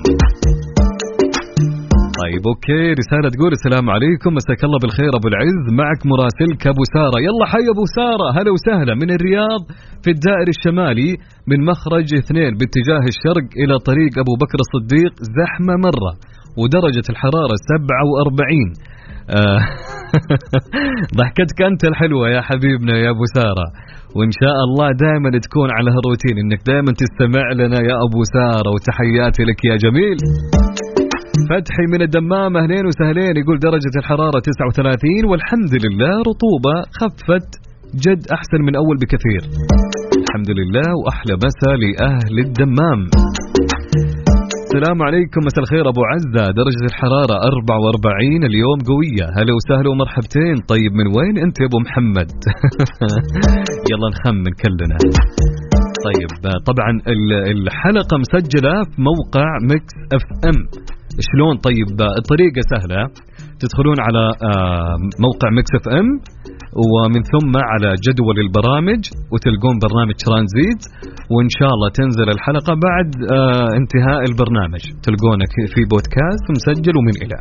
طيب اوكي رسالة تقول السلام عليكم مساك الله بالخير ابو العز، معك مراسلك ابو سارة. يلا حي ابو سارة، هلا وسهلا من الرياض في الدائري الشمالي من مخرج اثنين باتجاه الشرق الى طريق ابو بكر الصديق، زحمة مرة ودرجة الحرارة سبعة وأربعين. آه ضحكتك انت الحلوة يا حبيبنا يا ابو سارة، وإن شاء الله دائما تكون على هالروتين إنك دائما تستمع لنا يا أبو سارة، وتحياتي لك يا جميل. فتحي من الدمام أهلين وسهلين، يقول درجة الحرارة تسعة وثلاثين والحمد لله، رطوبة خفت جد أحسن من أول بكثير الحمد لله، وأحلى مساء لأهل الدمام. السلام عليكم مساء الخير أبو عزة، درجة الحرارة أربعة وأربعين اليوم قوية. هلا وسهلا ومرحبتين. طيب من وين أنت يا أبو محمد؟ يلا نخمن كلنا. طيب طبعا الحلقة مسجلة في موقع ميكس اف ام. شلون؟ طيب الطريقة سهلة، تدخلون على موقع ميكس اف ام ومن ثم على جدول البرامج وتلقون برنامج ترانزيت، وإن شاء الله تنزل الحلقة بعد انتهاء البرنامج، تلقونك في بودكاست مسجل ومن إلى.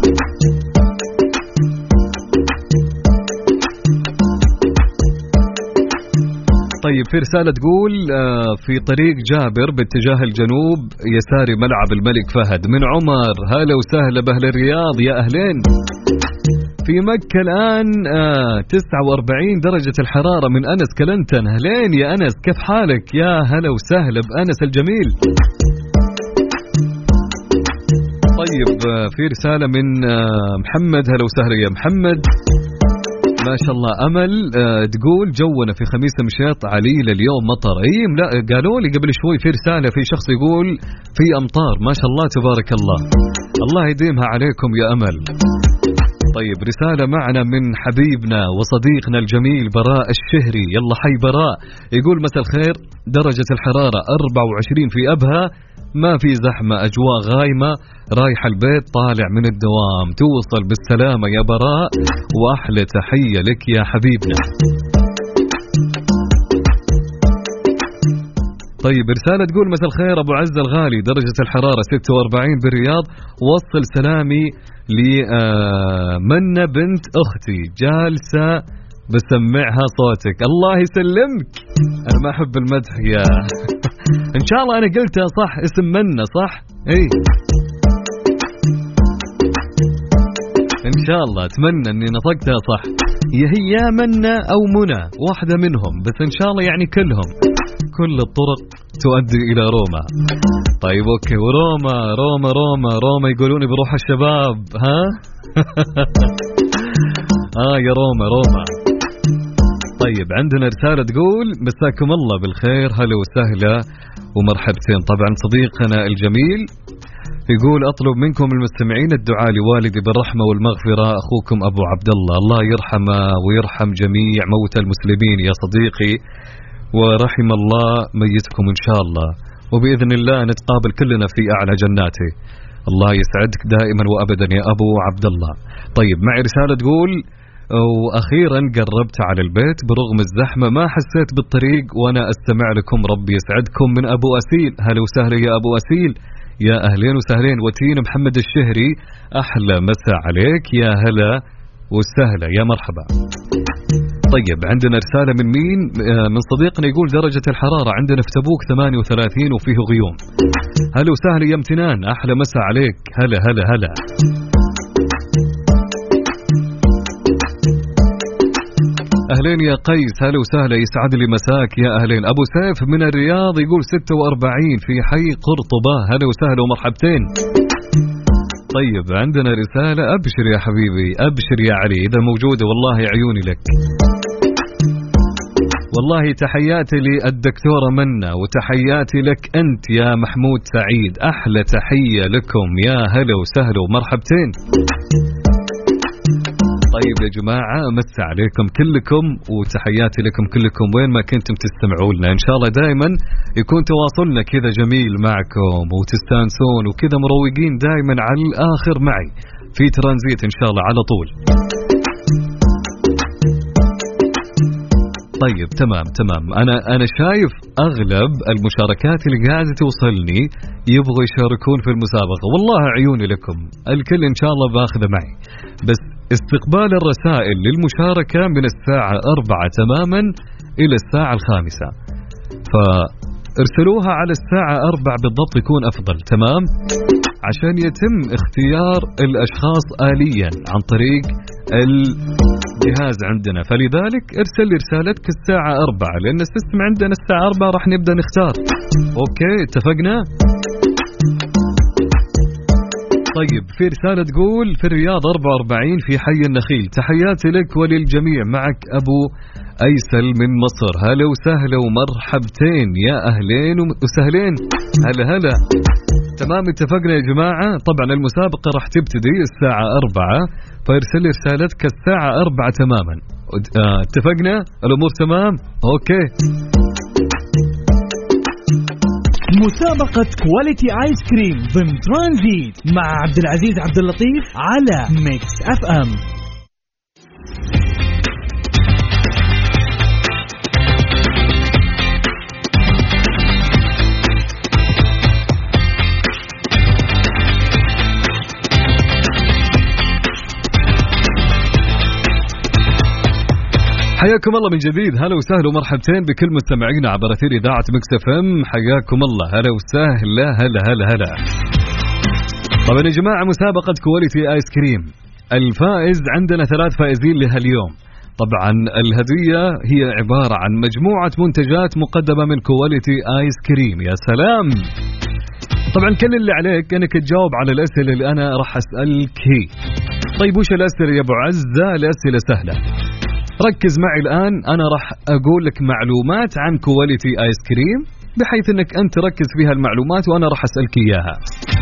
طيب في رسالة تقول في طريق جابر باتجاه الجنوب يساري ملعب الملك فهد من عمر. هلا وسهلا بأهل الرياض يا أهلين. في مكة الآن تسعة وأربعين درجة الحرارة من أنس كلنتن. أهلين يا أنس، كيف حالك؟ يا هلا وسهلا بأنس الجميل. طيب في رسالة من محمد، هلا وسهلا يا محمد، ما شاء الله. أمل تقول جونا في خميس مشيط عليل اليوم مطر. ايم لا قالوا لي قبل شوي في رسالة في شخص يقول في أمطار، ما شاء الله تبارك الله، الله يديمها عليكم يا أمل. طيب رسالة معنا من حبيبنا وصديقنا الجميل براء الشهري، يلا حي براء، يقول مساء الخير، درجة الحرارة أربعة وعشرين في أبها، ما في زحمة، أجواء غايمة، رايح البيت طالع من الدوام، توصل بالسلامة يا براء، وأحلى تحية لك يا حبيبنا. طيب رسالة تقول مساء الخير أبو عز الغالي، درجة الحرارة ستة وأربعين بالرياض، وصل سلامي لمنى بنت أختي جالسة بسمعها صوتك. الله يسلمك، أنا ما أحب المدح يا إن شاء الله أنا قلتها صح، اسم منى صح؟ إيه شاء الله أتمنى أني نطقتها صح. هي يا منى أو منى واحدة منهم، بس إن شاء الله يعني كلهم، كل الطرق تؤدي إلى روما. طيب أوكي، وروما روما روما روما يقولون بروح الشباب ها. آه يا روما روما. طيب عندنا رسالة تقول مساكم الله بالخير، هلا وسهلا ومرحبتين. طبعا صديقنا الجميل يقول أطلب منكم المستمعين الدعاء لوالدي بالرحمة والمغفرة، أخوكم أبو عبد الله، الله يرحمه ويرحم جميع موتى المسلمين يا صديقي، ورحم الله ميتكم إن شاء الله، وبإذن الله نتقابل كلنا في أعلى جناته. الله يسعدك دائما وأبدا يا أبو عبد الله. طيب معي رسالة تقول وأخيرا قربت على البيت برغم الزحمة، ما حسيت بالطريق وأنا أستمع لكم، ربي يسعدكم. من أبو أسيل، هلا وسهلا يا أبو أسيل، يا أهلين وسهلين. وتين محمد الشهري، أحلى مساء عليك، يا هلا وسهلا يا مرحبا. طيب عندنا رسالة من مين؟ من صديقنا يقول درجة الحرارة عندنا في تبوك ثمانية وثلاثين وفيه غيوم. هلا وسهلا يا امتنان، أحلى مساء عليك، هلا هلا هلا. أهلين يا قيس، هلا وسهلا، يسعد لي مساك يا أهلين. أبو سيف من الرياض يقول ستة وأربعين في حي قرطبة، هلا وسهلا ومرحبتين. طيب عندنا رسالة، أبشر يا حبيبي، أبشر يا علي إذا موجودة، والله عيوني لك. والله تحياتي للدكتورة منى وتحياتي لك أنت يا محمود سعيد، أحلى تحية لكم، يا هلا وسهلا ومرحبتين. طيب يا جماعة أمسي عليكم كلكم وتحياتي لكم كلكم وين ما كنتم تستمعوا لنا، إن شاء الله دائما يكون تواصلنا كذا جميل معكم وتستانسون وكذا مروقين دائما على الآخر معي في ترانزيت إن شاء الله على طول. طيب تمام تمام، أنا أنا شايف أغلب المشاركات اللي قاعدة توصلني يبغوا يشاركون في المسابقة، والله عيوني لكم، الكل إن شاء الله باخذه معي، بس استقبال الرسائل للمشاركة من الساعة أربعة تماما إلى الساعة الخامسة، فارسلوها على الساعة أربعة بالضبط يكون أفضل، تمام، عشان يتم اختيار الأشخاص آليا عن طريق الجهاز عندنا، فلذلك ارسل لي رسالتك الساعة أربعة لأن السيستم عندنا الساعة أربعة راح نبدأ نختار. أوكي اتفقنا؟ طيب في رسالة تقول في الرياض أربعة وأربعين في حي النخيل، تحياتي لك وللجميع، معك أبو أيسل من مصر، هلا وسهلا ومرحبتين يا أهلين وسهلين، هلا هلا. تمام اتفقنا يا جماعة. طبعا المسابقة راح تبتدي الساعة أربعة، فارسل لي رسالتك الساعة أربعة تماما. اه اتفقنا؟ الأمور تمام؟ أوكي. مسابقة كواليتي آيس كريم ضمن ترانزيت مع عبد العزيز عبد اللطيف على ميكس اف ام. حياكم الله من جديد، هلا وسهلا ومرحبتين بكل مستمعينا عبر أثير إذاعة ميكس اف ام، حياكم الله، هلا وسهلا هلا هلا هلا. طبعا يا جماعة مسابقة كواليتي آيس كريم، الفائز عندنا ثلاث فائزين لها اليوم. طبعا الهدية هي عبارة عن مجموعة منتجات مقدمة من كواليتي آيس كريم، يا سلام. طبعا كل اللي عليك انك تجاوب على الأسئلة اللي أنا راح أسألك هي. طيب وش الأسئلة يا أبو عزة؟ الأسئلة سهلة، ركز معي الآن، أنا راح أقول لك معلومات عن كواليتي آيس كريم بحيث أنك أنت تركز فيها المعلومات وأنا راح أسألك إياها.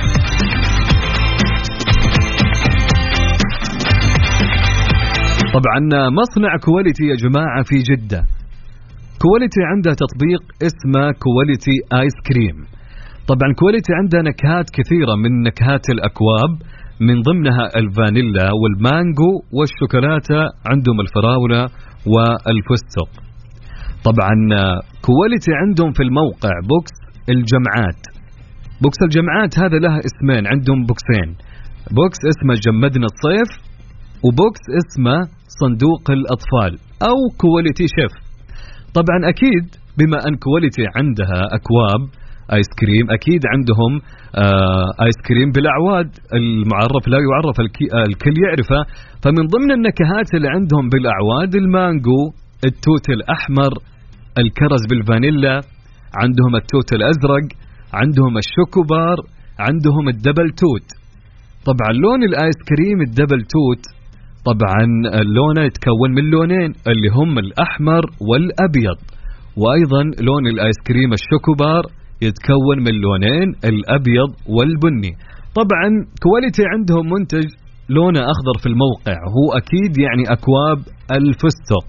طبعا مصنع كواليتي يا جماعة في جدة، كواليتي عنده تطبيق اسمه كواليتي آيس كريم. طبعا كواليتي عنده نكهات كثيرة من نكهات الأكواب، من ضمنها الفانيلا والمانجو والشوكولاتة، عندهم الفراولة والفستق. طبعا كواليتي عندهم في الموقع بوكس الجمعات، بوكس الجمعات هذا له اسمين، عندهم بوكسين، بوكس اسمه جمدنا الصيف وبوكس اسمه صندوق الأطفال أو كواليتي شيف. طبعا أكيد بما أن كواليتي عندها أكواب آيس كريم. أكيد عندهم آه آيس كريم بالأعواد، المعرف لا يعرف الكل يعرفه. فمن ضمن النكهات اللي عندهم بالأعواد المانجو، التوت الأحمر، الكرز بالفانيلا، عندهم التوت الأزرق، عندهم الشوكوبار، عندهم الدبل توت. طبعا لون الآيس كريم الدبل توت طبعا لونه يتكون من لونين اللي هم الأحمر والأبيض، وأيضا لون الآيس كريم الشوكوبار يتكون من لونين الأبيض والبني. طبعا كواليتي عندهم منتج لونه أخضر في الموقع، هو أكيد يعني أكواب الفستق.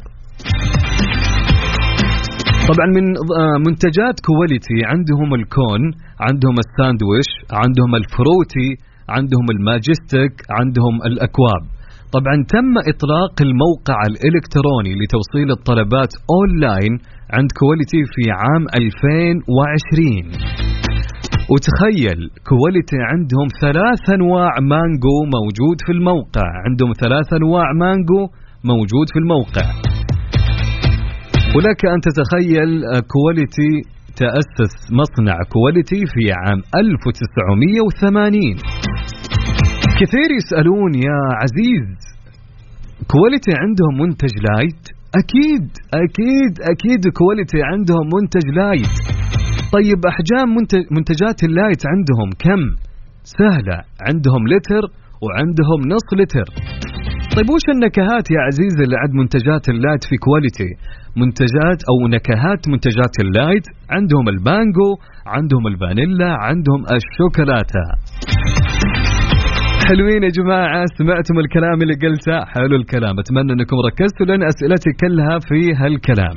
طبعا من منتجات كواليتي عندهم الكون، عندهم الساندويش، عندهم الفروتي، عندهم الماجستيك، عندهم الأكواب. طبعا تم إطلاق الموقع الإلكتروني لتوصيل الطلبات أونلاين عند كواليتي في عام ألفين وعشرين. وتخيل كواليتي عندهم ثلاث أنواع مانجو موجود في الموقع، عندهم ثلاث أنواع مانجو موجود في الموقع. ولك أن تتخيل كواليتي تأسس مصنع كواليتي في عام ألف وتسعمية وثمانين. كثير يسألون يا عزيز كواليتي عندهم منتج لايت؟ أكيد أكيد أكيد كواليتي عندهم منتج لايت. طيب أحجام منتجات اللايت عندهم كم؟ سهلة، عندهم لتر وعندهم نص لتر. طيب وش النكهات يا عزيز اللي عند منتجات اللايت في كواليتي؟ منتجات أو نكهات منتجات اللايت عندهم البانجو، عندهم الفانيلا، عندهم الشوكولاتة. حلوين يا جماعة، سمعتم الكلام اللي قلته؟ حلو الكلام، أتمنى أنكم ركزتوا لأن أسئلتي كلها في هالكلام.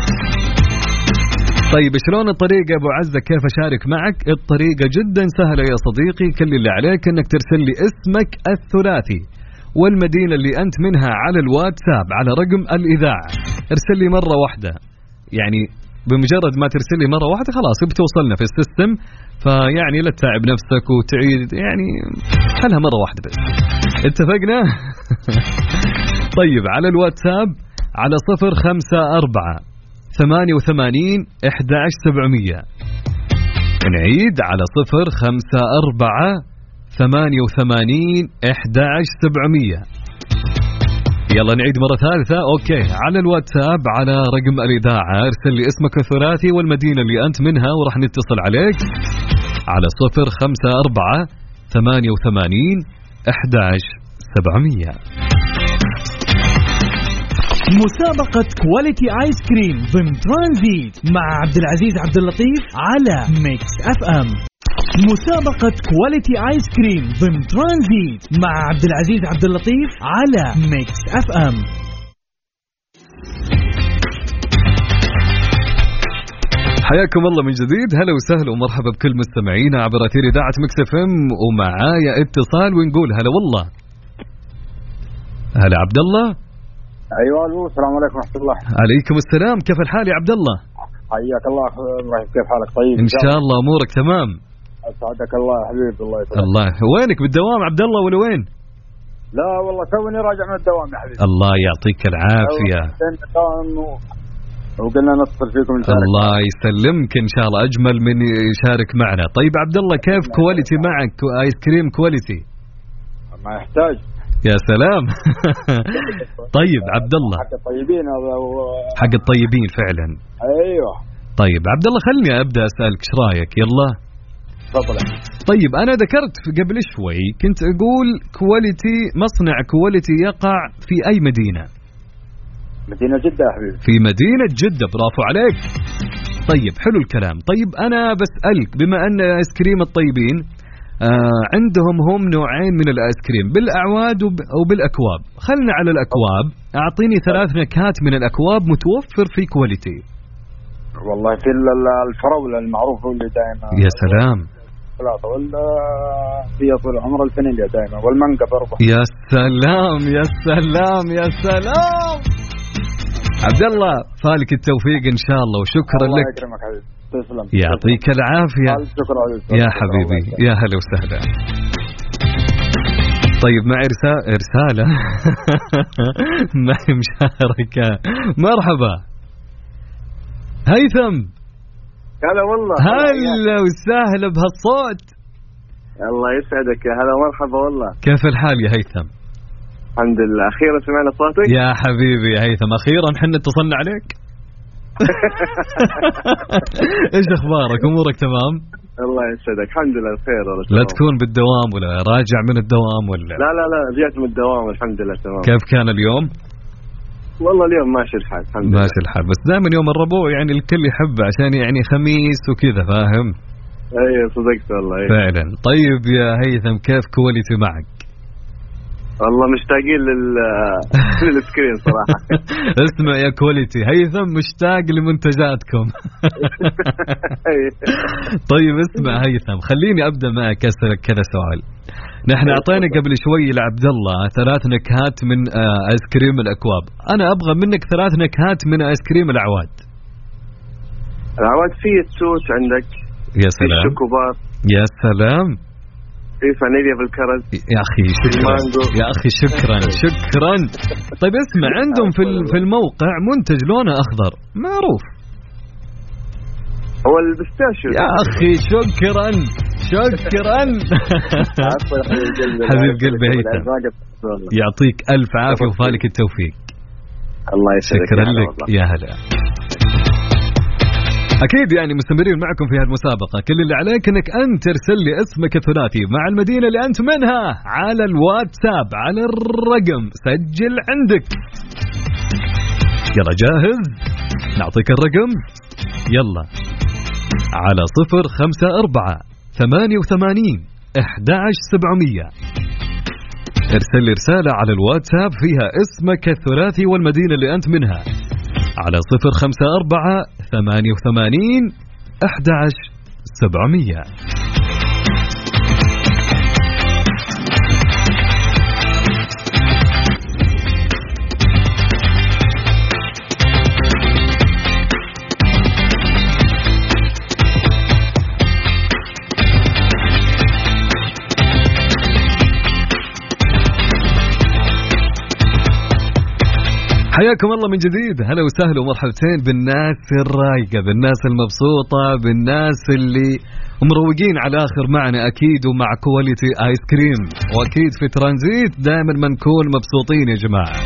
طيب شلون الطريقة أبو عزة كيف أشارك معك؟ الطريقة جدا سهلة يا صديقي، كل اللي عليك أنك ترسل لي اسمك الثلاثي والمدينة اللي أنت منها على الواتساب على رقم الإذاعة. ارسل لي مرة واحدة، يعني بمجرد ما ترسل لي مرة واحدة خلاص بتوصلنا في السيستم، فيعني لا تتعب نفسك وتعيد، يعني خلها مرة واحدة بس. اتفقنا؟ طيب على الواتساب على صفر خمسة أربعة ثمانية وثمانين أحد عشر سبعمية. نعيد على صفر خمسة أربعة ثمانية وثمانين أحد عشر سبعمية. يلا نعيد مرة ثالثة. أوكي، على الواتساب على رقم الإذاعة ارسل لي اسمك الثلاثي والمدينة اللي أنت منها وراح نتصل عليك على صفر خمسة أربعة ثمانية وثمانين أحد عشر سبعمية. مسابقة كواليتي آيس كريم ضمن ترانزيت مع عبد العزيز عبد اللطيف على ميكس اف ام. مسابقة كواليتي آيس كريم ضمن ترانزيت مع عبد العزيز عبد اللطيف على ميكس اف ام. حياكم الله من جديد، هلا وسهلا ومرحبا بكل مستمعينا عبر أثير إذاعة ميكس اف ام، ومعايا اتصال ونقول هلا والله. هلا عبد الله. ايوه السلام عليكم ورحمه الله. عليكم السلام، كيف الحال يا عبد الله؟ حياك الله ابراهيم، كيف حالك؟ طيب ان شاء الله امورك تمام. اسعدك الله يا حبيبي. الله يسعدك. الله. وينك بالدوام عبد الله ولا وين؟ لا والله توني راجع من الدوام يا حبيبي. الله يعطيك العافيه. وقلنا نتصل فيكم ان شاء الله. الله يسلمك ان شاء الله، اجمل من يشارك معنا. طيب عبد الله كيف كواليتي معك؟ ايس كريم كواليتي ما يحتاج. يا سلام. طيب عبد الله، حق الطيبين هذا و... حق الطيبين فعلا. ايوه. طيب عبد الله خلني ابدا اسالك ايش رايك؟ يلا تفضل. طيب انا ذكرت قبل شوي كنت اقول كواليتي، مصنع كواليتي يقع في اي مدينه؟ مدينه جده يا حبيبي. في مدينه جده، برافو عليك. طيب حلو الكلام. طيب انا بسالك بما ان ايس كريم الطيبين آه عندهم هم نوعين من الايس كريم، بالاعواد وبالاكواب. خلنا على الاكواب، اعطيني ثلاث نكهات من الاكواب متوفر في كواليتي. والله في الفراوله المعروف اللي دائما. يا سلام. ثلاثه ولا في طول العمر الفانيليا دائما، والمانجا برضه. يا سلام يا سلام يا سلام. عبد الله فالك التوفيق ان شاء الله، وشكرا الله لك. الله يكرمك حبيبي. تسلم. يعطيك العافية. شكرا يا حبيبي، يا هلا وسهلا. طيب معي رسالة معي مشاركة. مرحبا هيثم. هلا والله. هلا وسهلا بهالصوت. الله يسعدك يا هلا مرحبا والله. كيف الحال يا هيثم؟ الحمد لله أخيرا سمعنا صوتك يا حبيبي يا هيثم. أخيرا حنا اتصلنا عليك. إيش أخبارك؟ أمورك تمام؟ الله يسعدك الحمد لله بخير والله. لا تكون بالدوام ولا راجع من الدوام ولا؟ لا لا لا رجعت من الدوام الحمد لله تمام. كيف كان اليوم؟ والله اليوم ماشي الحال الحمد لله. ماشي الحال بس دائما يوم الربوع يعني الكل يحبه عشان يعني خميس وكذا فاهم؟ ايوه صدقت والله. أيه. فعلا. طيب يا هيثم كيف كواليتي معك؟ والله مشتاقين لل للسكرين صراحة. اسمع يا كواليتي هيثم مشتاق لمنتجاتكم. طيب اسمع هيثم خليني أبدأ معك أسألك كذا سؤال. نحن أعطينا قبل شوي لعبد الله ثلاث نكهات من آيس كريم الأكواب. أنا أبغى منك ثلاث نكهات من آيس كريم الأعواد. الأعواد فيه التوت عندك. يا سلام. في الشوكوبار. يا سلام. في فانيليا بالكرز. يا أخي شكرا. يا أخي شكرا شكرا. طيب اسمع عندهم في في الموقع منتج لونه أخضر معروف. هو البستاشيو. يا أخي شكرا شكرا. حبيب قلبي هيثم يعطيك ألف عافية وفالك التوفيق. الله يسعدك. شكرا لك يا هلا. أكيد يعني مستمرين معكم في هالمسابقة. كل اللي عليك أنك أنت ترسل لي اسمك الثلاثي مع المدينة اللي أنت منها على الواتساب على الرقم سجل عندك. يلا جاهز؟ نعطيك الرقم. يلا على صفر خمسة أربعة ثمانية وثمانين أحد عشر سبعمية. ارسل لي رسالة على الواتساب فيها اسمك الثلاثي والمدينة اللي أنت منها على صفر خمسة أربعة ثمانية وثمانين أحد عشر سبعمية. حياكم الله من جديد. هلا وسهلا ومرحبتين بالناس الرايقة بالناس المبسوطة بالناس اللي مروقين على آخر معنا أكيد ومع كواليتي آيس كريم. وأكيد في ترانزيت دائما ما نكون مبسوطين يا جماعة.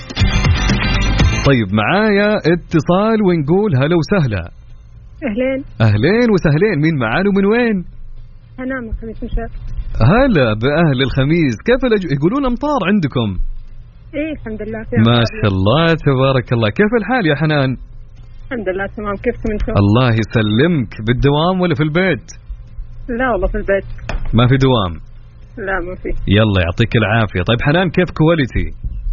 طيب معايا اتصال ونقول هلا وسهلا. أهلين. أهلين وسهلين. مين معانا ومن وين؟ حنان من خميس مشاط. هلا بأهل الخميس. كيف الأجواء؟ يقولون أمطار عندكم. ايه الحمد لله. ما شاء الله تبارك الله. كيف الحال يا حنان؟ الحمد لله تمام. كيفكم انتم؟ الله يسلمك. بالدوام ولا في البيت؟ لا والله في البيت. ما في دوام؟ لا ما في. يلا يعطيك العافية. طيب حنان كيف كواليتي؟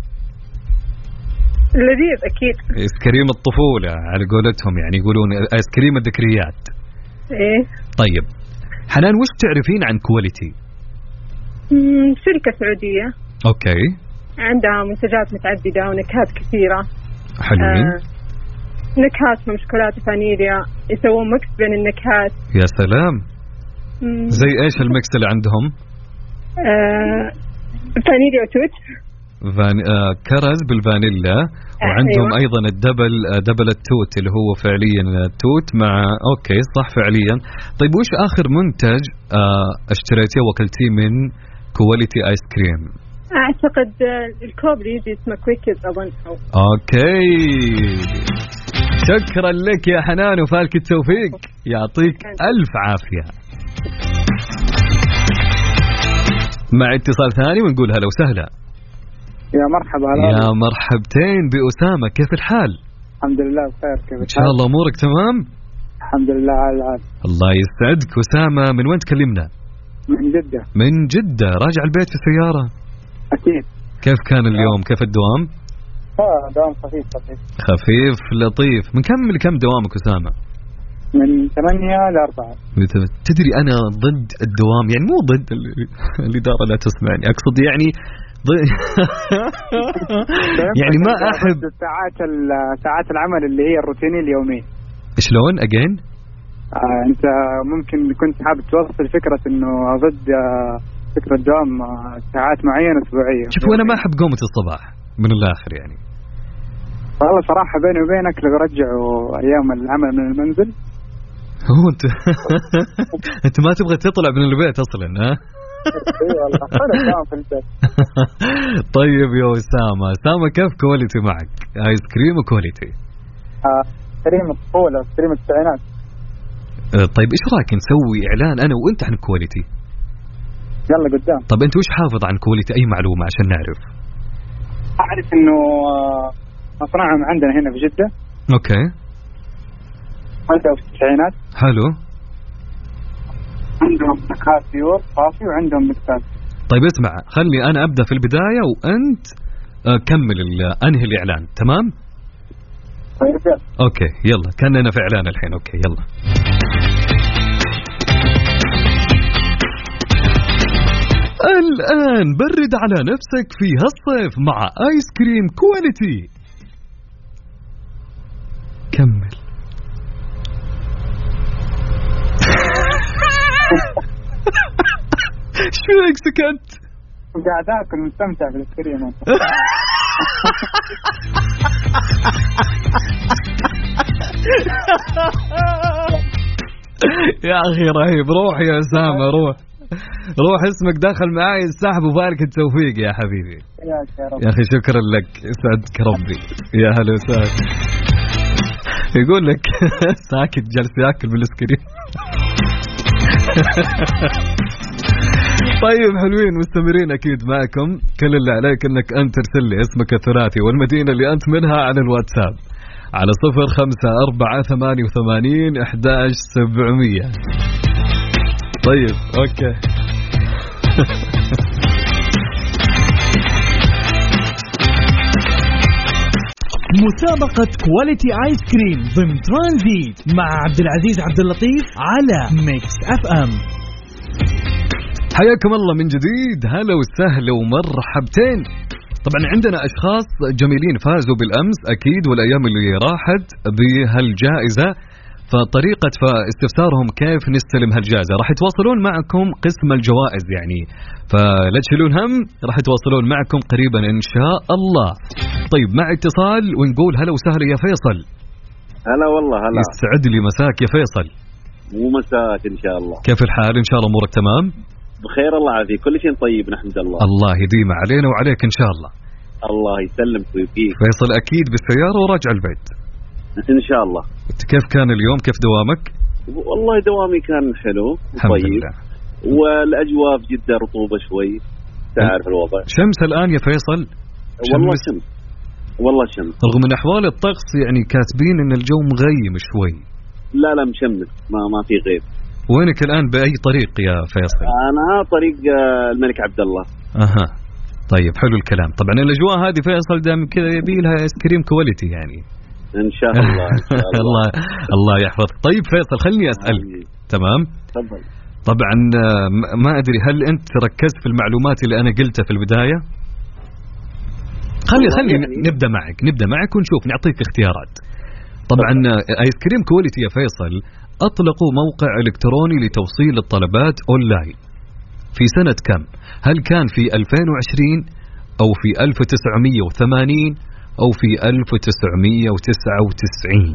لذيذ اكيد. ايس كريم الطفولة على قولتهم يعني يقولون ايس كريم الذكريات. ايه. طيب حنان وش تعرفين عن كواليتي؟ شركة سعودية. اوكي. عندها منتجات متعددة ونكهات كثيرة. حلوين. آه نكهاتهم شوكولاتة فانيليا يسوون مكس بين النكهات. يا سلام. مم. زي ايش المكس اللي عندهم؟ آه فانيليا وتوت. فان... آه كرز بالفانيلا. وعندهم أيوة. ايضا الدبل آه دبل التوت اللي هو فعليا التوت مع اوكي صح فعليا. طيب وش اخر منتج آه اشتريتيه وكلتيه من كواليتي ايس كريم؟ اعتقد الكوب اللي يجي اسمه كويكز اظن. اوكي شكرا لك يا حنان وفالك التوفيق. يعطيك الف عافيه. مع اتصال ثاني ونقول هلا وسهلا. يا مرحبا. يا مرحبتين بأسامة. كيف الحال؟ الحمد لله بخير. كيف ان شاء الله امورك تمام؟ الحمد لله على العافيه. الله يسعدك. أسامة من وين تكلمنا؟ من جدة. من جدة. راجع البيت في السيارة؟ أكيد. كيف كان اليوم؟ كيف الدوام؟ آه دوام خفيف خفيف. خفيف لطيف. من كم لكم دوامك أسامة؟ من ثمانية لأربعة. تدري أنا ضد الدوام يعني مو ضد الإدارة لا تسمعني أقصد يعني ضد يعني ما أحب ساعات ساعات العمل اللي هي الروتينية اليومية. شلون أجين؟ آه أنت ممكن كنت حابب توصل فكرة إنه ضد آه فكرة دوام آه ساعات معينة أسبوعية. شوف أنا ما أحب قومة الصباح من الآخر يعني. والله صراحة بيني وبينك لو رجعوا أيام العمل من المنزل هو انت انت ما تبغى تطلع من البيت اصلا ها؟ اي والله انا كمان في البيت. طيب يا اسامه، اسامه كيف كواليتي معك؟ ايس كريم وكواليتي. آه كريم الطفوله كريم التسعينات. آه طيب ايش رايك نسوي اعلان انا وانت عن كواليتي؟ يلا قدام. طب انت وش حافظ عن كواليتي؟ اي معلومه عشان نعرف. اعرف انه مصنعهم عندنا هنا في جده. اوكي. عندهم في التسعينات. حلو. عندهم نكهات بيور صافي وعندهم مكتاب. طيب اسمع، خلي انا ابدا في البدايه وانت كمل انهي الاعلان، تمام؟ طيب يلا. اوكي يلا، كاننا في اعلان الحين. اوكي يلا. الان برد على نفسك في هالصيف مع ايس كريم كواليتي. كمل. شو هيك سكت؟ قاعد اكل مستمتع بالايسكريم. يا اخي رهيب. روح يا اسامه، روح روح، اسمك داخل معاي السحب وبارك التوفيق يا حبيبي. يا اخي شكرا لك، يسعدك ربي. يا هلا وسهلا. يقول لك ساكت جالس ياكل بالايسكريم. طيب حلوين، مستمرين أكيد معكم. كل اللي عليك أنك أنت ترسل لي اسمك الثلاثي والمدينة اللي أنت منها على الواتساب على صفر خمسة أربعة ثمانية وثمانين أحداش سبعمية. طيب أوكي. مسابقة كواليتي آيس كريم ضمن ترانزيت مع عبد العزيز عبد اللطيف على ميكس اف ام. حياكم الله من جديد، هلا وسهلا ومرحبتين. طبعا عندنا أشخاص جميلين فازوا بالأمس أكيد والأيام اللي راحت بهالجائزة، فطريقة فاستفسارهم كيف نستلم هالجائزة راح يتواصلون معكم قسم الجوائز يعني، فلا تشيلون هم، راح يتواصلون معكم قريبا إن شاء الله. طيب مع اتصال ونقول هلا وسهلا يا فيصل. هلا والله. هلا يسعد لي مساك يا فيصل. ومساك إن شاء الله. كيف الحال؟ إن شاء الله أمورك تمام؟ بخير الله يعافيك، كل شيء طيب نحمد الله. الله يديم علينا وعليك إن شاء الله. الله يسلمك ويبقيك. فيصل أكيد بالسيارة وراجع البيت إن شاء الله. كيف كان اليوم؟ كيف دوامك؟ والله دوامي كان حلو وطيب، والأجواء في جدة رطوبة شوي، تعرف الوضع. شمس الآن يا فيصل؟ والله شمس، والله شمس، رغم من أحوال الطقس يعني كاتبين إن الجو مغيم شوي. لا لا مشمس، ما ما في غيب. وينك الآن بأي طريق يا فيصل؟ أنا طريق الملك عبد الله. أها طيب حلو الكلام. طبعا الأجواء هذه فيصل دام كذا يبي لها ايس كريم كواليتي يعني. إن شاء الله. إن شاء الله. الله الله يحفظك. طيب فيصل خلني أسألك. تمام. تفضل. طبعا ما أدري هل أنت ركزت في المعلومات اللي أنا قلتها في البداية؟ خلي خلي يعني نبدأ معك نبدأ معك ونشوف نعطيك اختيارات. طبعا ايس كريم كواليتي يا فيصل أطلقوا موقع إلكتروني لتوصيل الطلبات أونلاين في سنة كم؟ هل كان في ألفين وعشرين أو في ألف وتسعمية وثمانين أو في ألف وتسعمية وتسعة وتسعين؟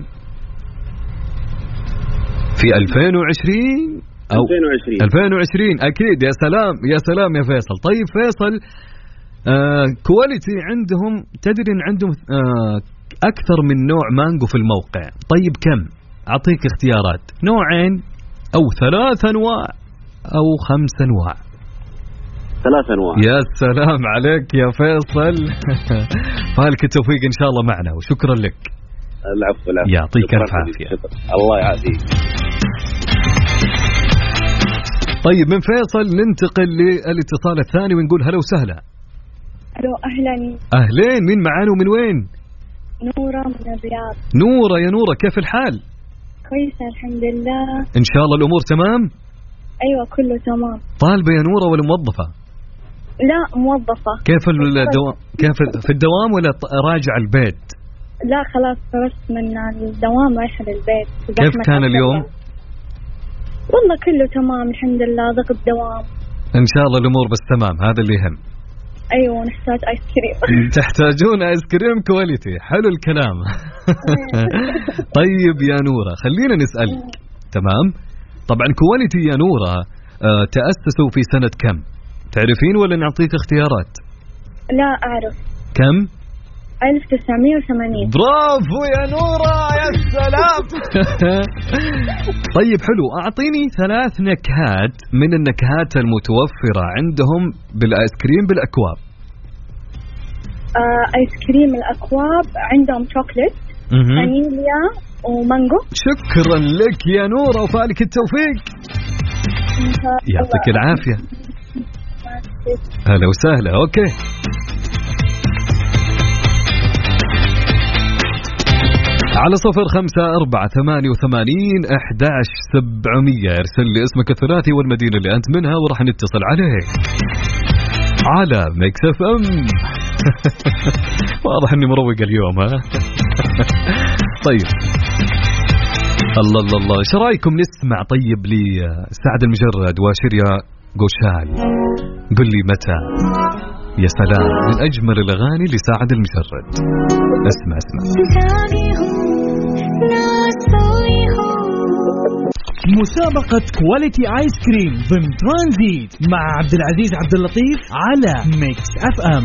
في ألفين وعشرين أو ألفين وعشرين. ألفين وعشرين أكيد. يا سلام يا سلام يا فيصل. طيب فيصل آه كواليتي عندهم تدري إن عندهم آه أكثر من نوع مانجو في الموقع. طيب كم؟ أعطيك اختيارات، نوعين أو ثلاث أنواع أو خمس أنواع. ثلاث أنواع. يا سلام عليك يا فيصل. فالك التوفيق إن شاء الله معنا وشكرا لك. العفو العفو. يعطيك ألف عافية. الله يعافيك. طيب من فيصل ننتقل للاتصال الثاني ونقول هلا وسهلا. ألو أهلا. أهلين، مين معانا ومن وين؟ نورة من الرياض. نورة يا نورة كيف الحال؟ كويسة الحمد لله. إن شاء الله الأمور تمام؟ أيوة كله تمام. طالبة يا نورة ولا موظفة؟ لا موظفة. كيف الدوام؟ كيف في الدوام ولا راجع البيت؟ لا خلاص خلصت من الدوام رايحة للبيت. كيف كان اليوم؟ والله كله تمام الحمد لله، ضغط دوام. إن شاء الله الأمور بس تمام، هذا اللي يهم. أيوة نحتاج آيس كريم. تحتاجون آيس كريم كواليتي، حلو الكلام. طيب يا نورة خلينا نسألك، تمام. طبعا كواليتي يا نورة آه تأسسوا في سنة كم تعرفين ولا نعطيك اختيارات؟ لا أعرف. كم؟ ألف وتسعمية وثمانين. برافو يا نورة يا سلام. طيب حلو، أعطيني ثلاث نكهات من النكهات المتوفرة عندهم بالآيس كريم بالأكواب. آه آيس كريم الأكواب عندهم شوكليت، فانيليا ومانجو. شكرا لك يا نورة وفالك التوفيق. يعطيك العافية. هلا وسهلا. أوكي على صفر خمسة أربعة ثمانية وثمانين أحد عشر سبعمية ارسل لي اسمك الثلاثي والمدينة اللي أنت منها وراح نتصل عليك على ميكس اف ام. واضح اني مروق اليوم ها. طيب الله الله الله، ايش رايكم نسمع طيب لي سعد المجرد وشيريا قوشال قل لي متى. يا سلام، من اجمل الاغاني لسعد المجرد. اسمع اسمع. مسابقة كواليتي آيس كريم ضمن ترانزيت مع عبد العزيز عبد اللطيف على ميكس اف ام.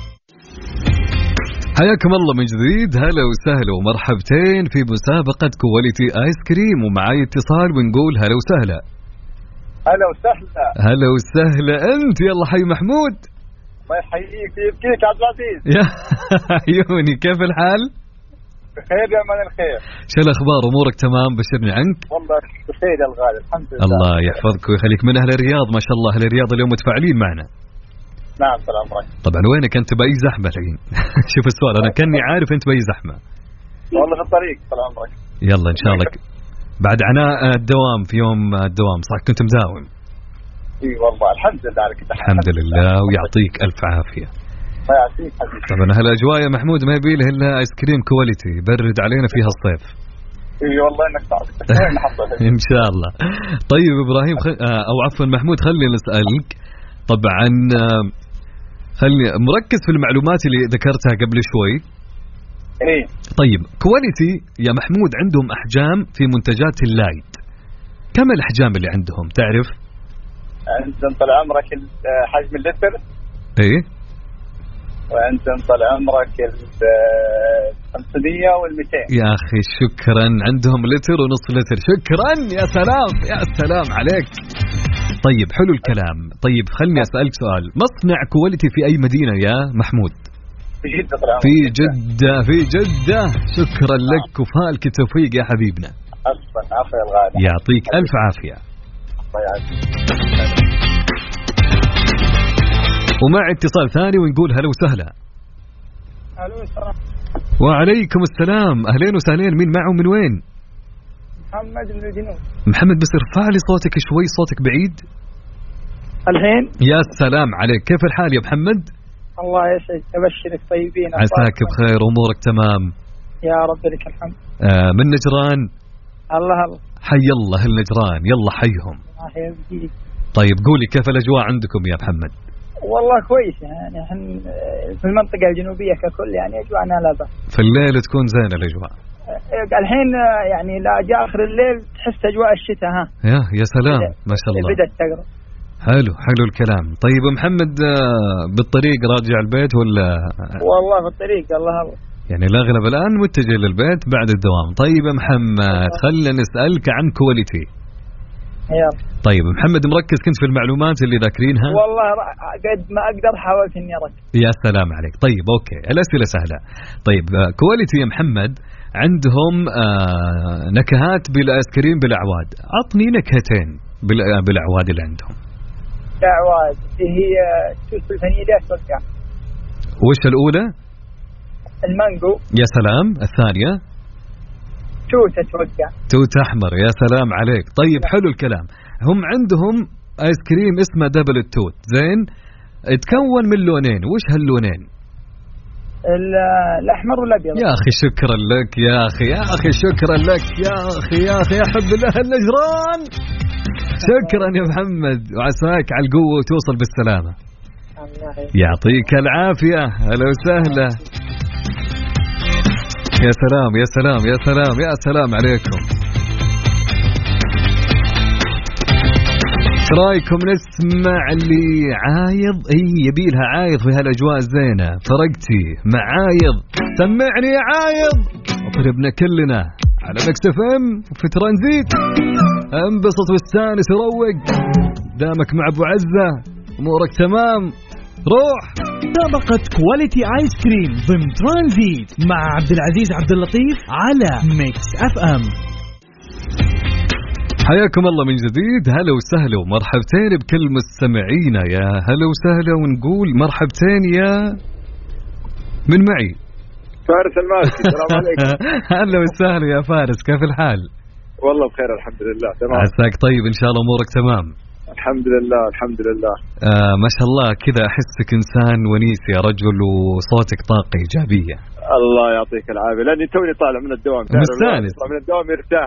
حياكم الله من جديد، هلا وسهلا ومرحبتين في مسابقة كواليتي آيس كريم، ومعاي اتصال ونقول هلا وسهلا. هلا وسهلا. هلا وسهلا انت، يلا حي محمود. الله يحييك ويبقيك عبد العزيز. يا عيوني، كيف الحال؟ بخير يا من الخير. شو الاخبار؟ امورك تمام؟ بشرني عنك. والله بخير يا الغالي الحمد لله. الله يحفظك ويخليك. من اهل الرياض ما شاء الله، اهل الرياض اليوم متفاعلين معنا. نعم طال عمرك. طبعا وينك انت؟ باي زحمه الحين. شوف السؤال، انا كاني عارف انت باي زحمه. والله في الطريق طال عمرك. يلا ان شاء الله بعد عناء الدوام في يوم الدوام، صح كنت مداوم؟ اي والله الحمد لله عليك. الحمد لله ويعطيك الف عافيه. الله يعافيك حبيبي. طبعا هالاجواء يا محمود ما يبي له الا ايس كريم كواليتي، برد علينا فيها الصيف. اي والله انك صادق. ان شاء الله. طيب ابراهيم خ... او عفوا محمود، خليني نسالك طبعا، خلني مركز في المعلومات اللي ذكرتها قبل شوي. ايه طيب كواليتي يا محمود عندهم احجام في منتجات اللايت، كم الاحجام اللي عندهم تعرف؟ عندهم طال عمرك حجم اللتر. ايه. وعندهم طال عمرك ال خمسمية والمئتين. يا اخي شكرا، عندهم لتر ونص لتر. شكرا يا سلام يا سلام عليك. طيب حلو الكلام. طيب خلني اسالك سؤال، مصنع كواليتي في اي مدينه يا محمود؟ في جده طال عمرك. في جده. في جده. شكرا لك وفالك التوفيق يا حبيبنا. عفوا عفوا يا الغالي. يعطيك الف عافيه. الله يعافيك. ومع اتصال ثاني ونقول هلا وسهلا. الو السلام. وعليكم السلام، اهلين وسهلين. مين معه من وين؟ محمد من الجنوب. محمد بس ارفع لي صوتك شوي، صوتك بعيد. الحين؟ يا سلام عليك، كيف الحال يا محمد؟ الله يسعدك، ابشرك طيبين. عساك بخير، امورك تمام؟ يا رب لك الحمد. آه من نجران؟ الله الله. حي الله النجران، يلا حيهم. الله يبقيك. طيب قولي كيف الاجواء عندكم يا محمد؟ والله كويس، يعني احنا في المنطقة الجنوبية ككل يعني اجواءنا لا بأس. في الليل تكون زينة الاجواء. الحين يعني لا جاء اخر الليل تحس اجواء الشتاء. ها يا يا سلام ما شاء الله. بدأت تقرب. حلو حلو الكلام. طيب محمد بالطريق راجع البيت ولا؟ والله في الطريق. الله الله. يعني الاغلب الان متجه للبيت بعد الدوام. طيب يا محمد خلينا نسألك عن كواليتي. يلا. طيب محمد مركز كنت في المعلومات اللي ذاكرينها؟ والله قد ما اقدر حاولت اني اركز. يا سلام عليك. طيب اوكي الاسئله سهله. طيب كواليتي يا محمد عندهم آه نكهات بالايس كريم بالاعواد، عطني نكهتين بالاعواد اللي عندهم. الاعواد هي توت الفانيليا اتوقع. وش الاولى؟ المانجو. يا سلام. الثانيه؟ توت اتوقع. توت احمر. يا سلام عليك. طيب حلو الكلام. هم عندهم ايس كريم اسمه دبل التوت، زين يتكون من لونين، وش هاللونين؟ الاحمر والابيض. يا اخي شكرا لك يا اخي، يا اخي شكرا لك يا اخي، يا اخي يا حب الله النجران. شكرا يا محمد، وعساك على القوه وتوصل بالسلامه. يعطيك العافيه. هلا وسهلا. يا سلام يا سلام يا سلام يا سلام عليكم. رايكم نسمع اللي عايض؟ اي يبيلها عايض في هالاجواء الزينه. فرقتي مع عايض، سمعني يا عايض. اطربنا كلنا على ميكس اف ام في ترانزيت. انبسط واستانس وروق دامك مع ابو عزه، امورك تمام. روح مسابقة كواليتي آيس كريم ضمن ترانزيت مع عبد العزيز عبد اللطيف على ميكس اف ام. حياكم الله من جديد. هلا وسهلا ومرحبتين بكل مستمعينا. يا هلا وسهلا ونقول مرحبتين يا من معي فارس المالكي. السلام عليكم. هلا وسهلا يا فارس، كيف الحال؟ والله بخير الحمد لله تمام. عساك طيب إن شاء الله أمورك تمام. الحمد لله الحمد لله. آه ما شاء الله كذا أحسك إنسان ونيس يا رجل، وصوتك طاقة إيجابية. الله يعطيك العافية، لأني توني طالع من الدوام. مستانس. من الدوام يرتاح.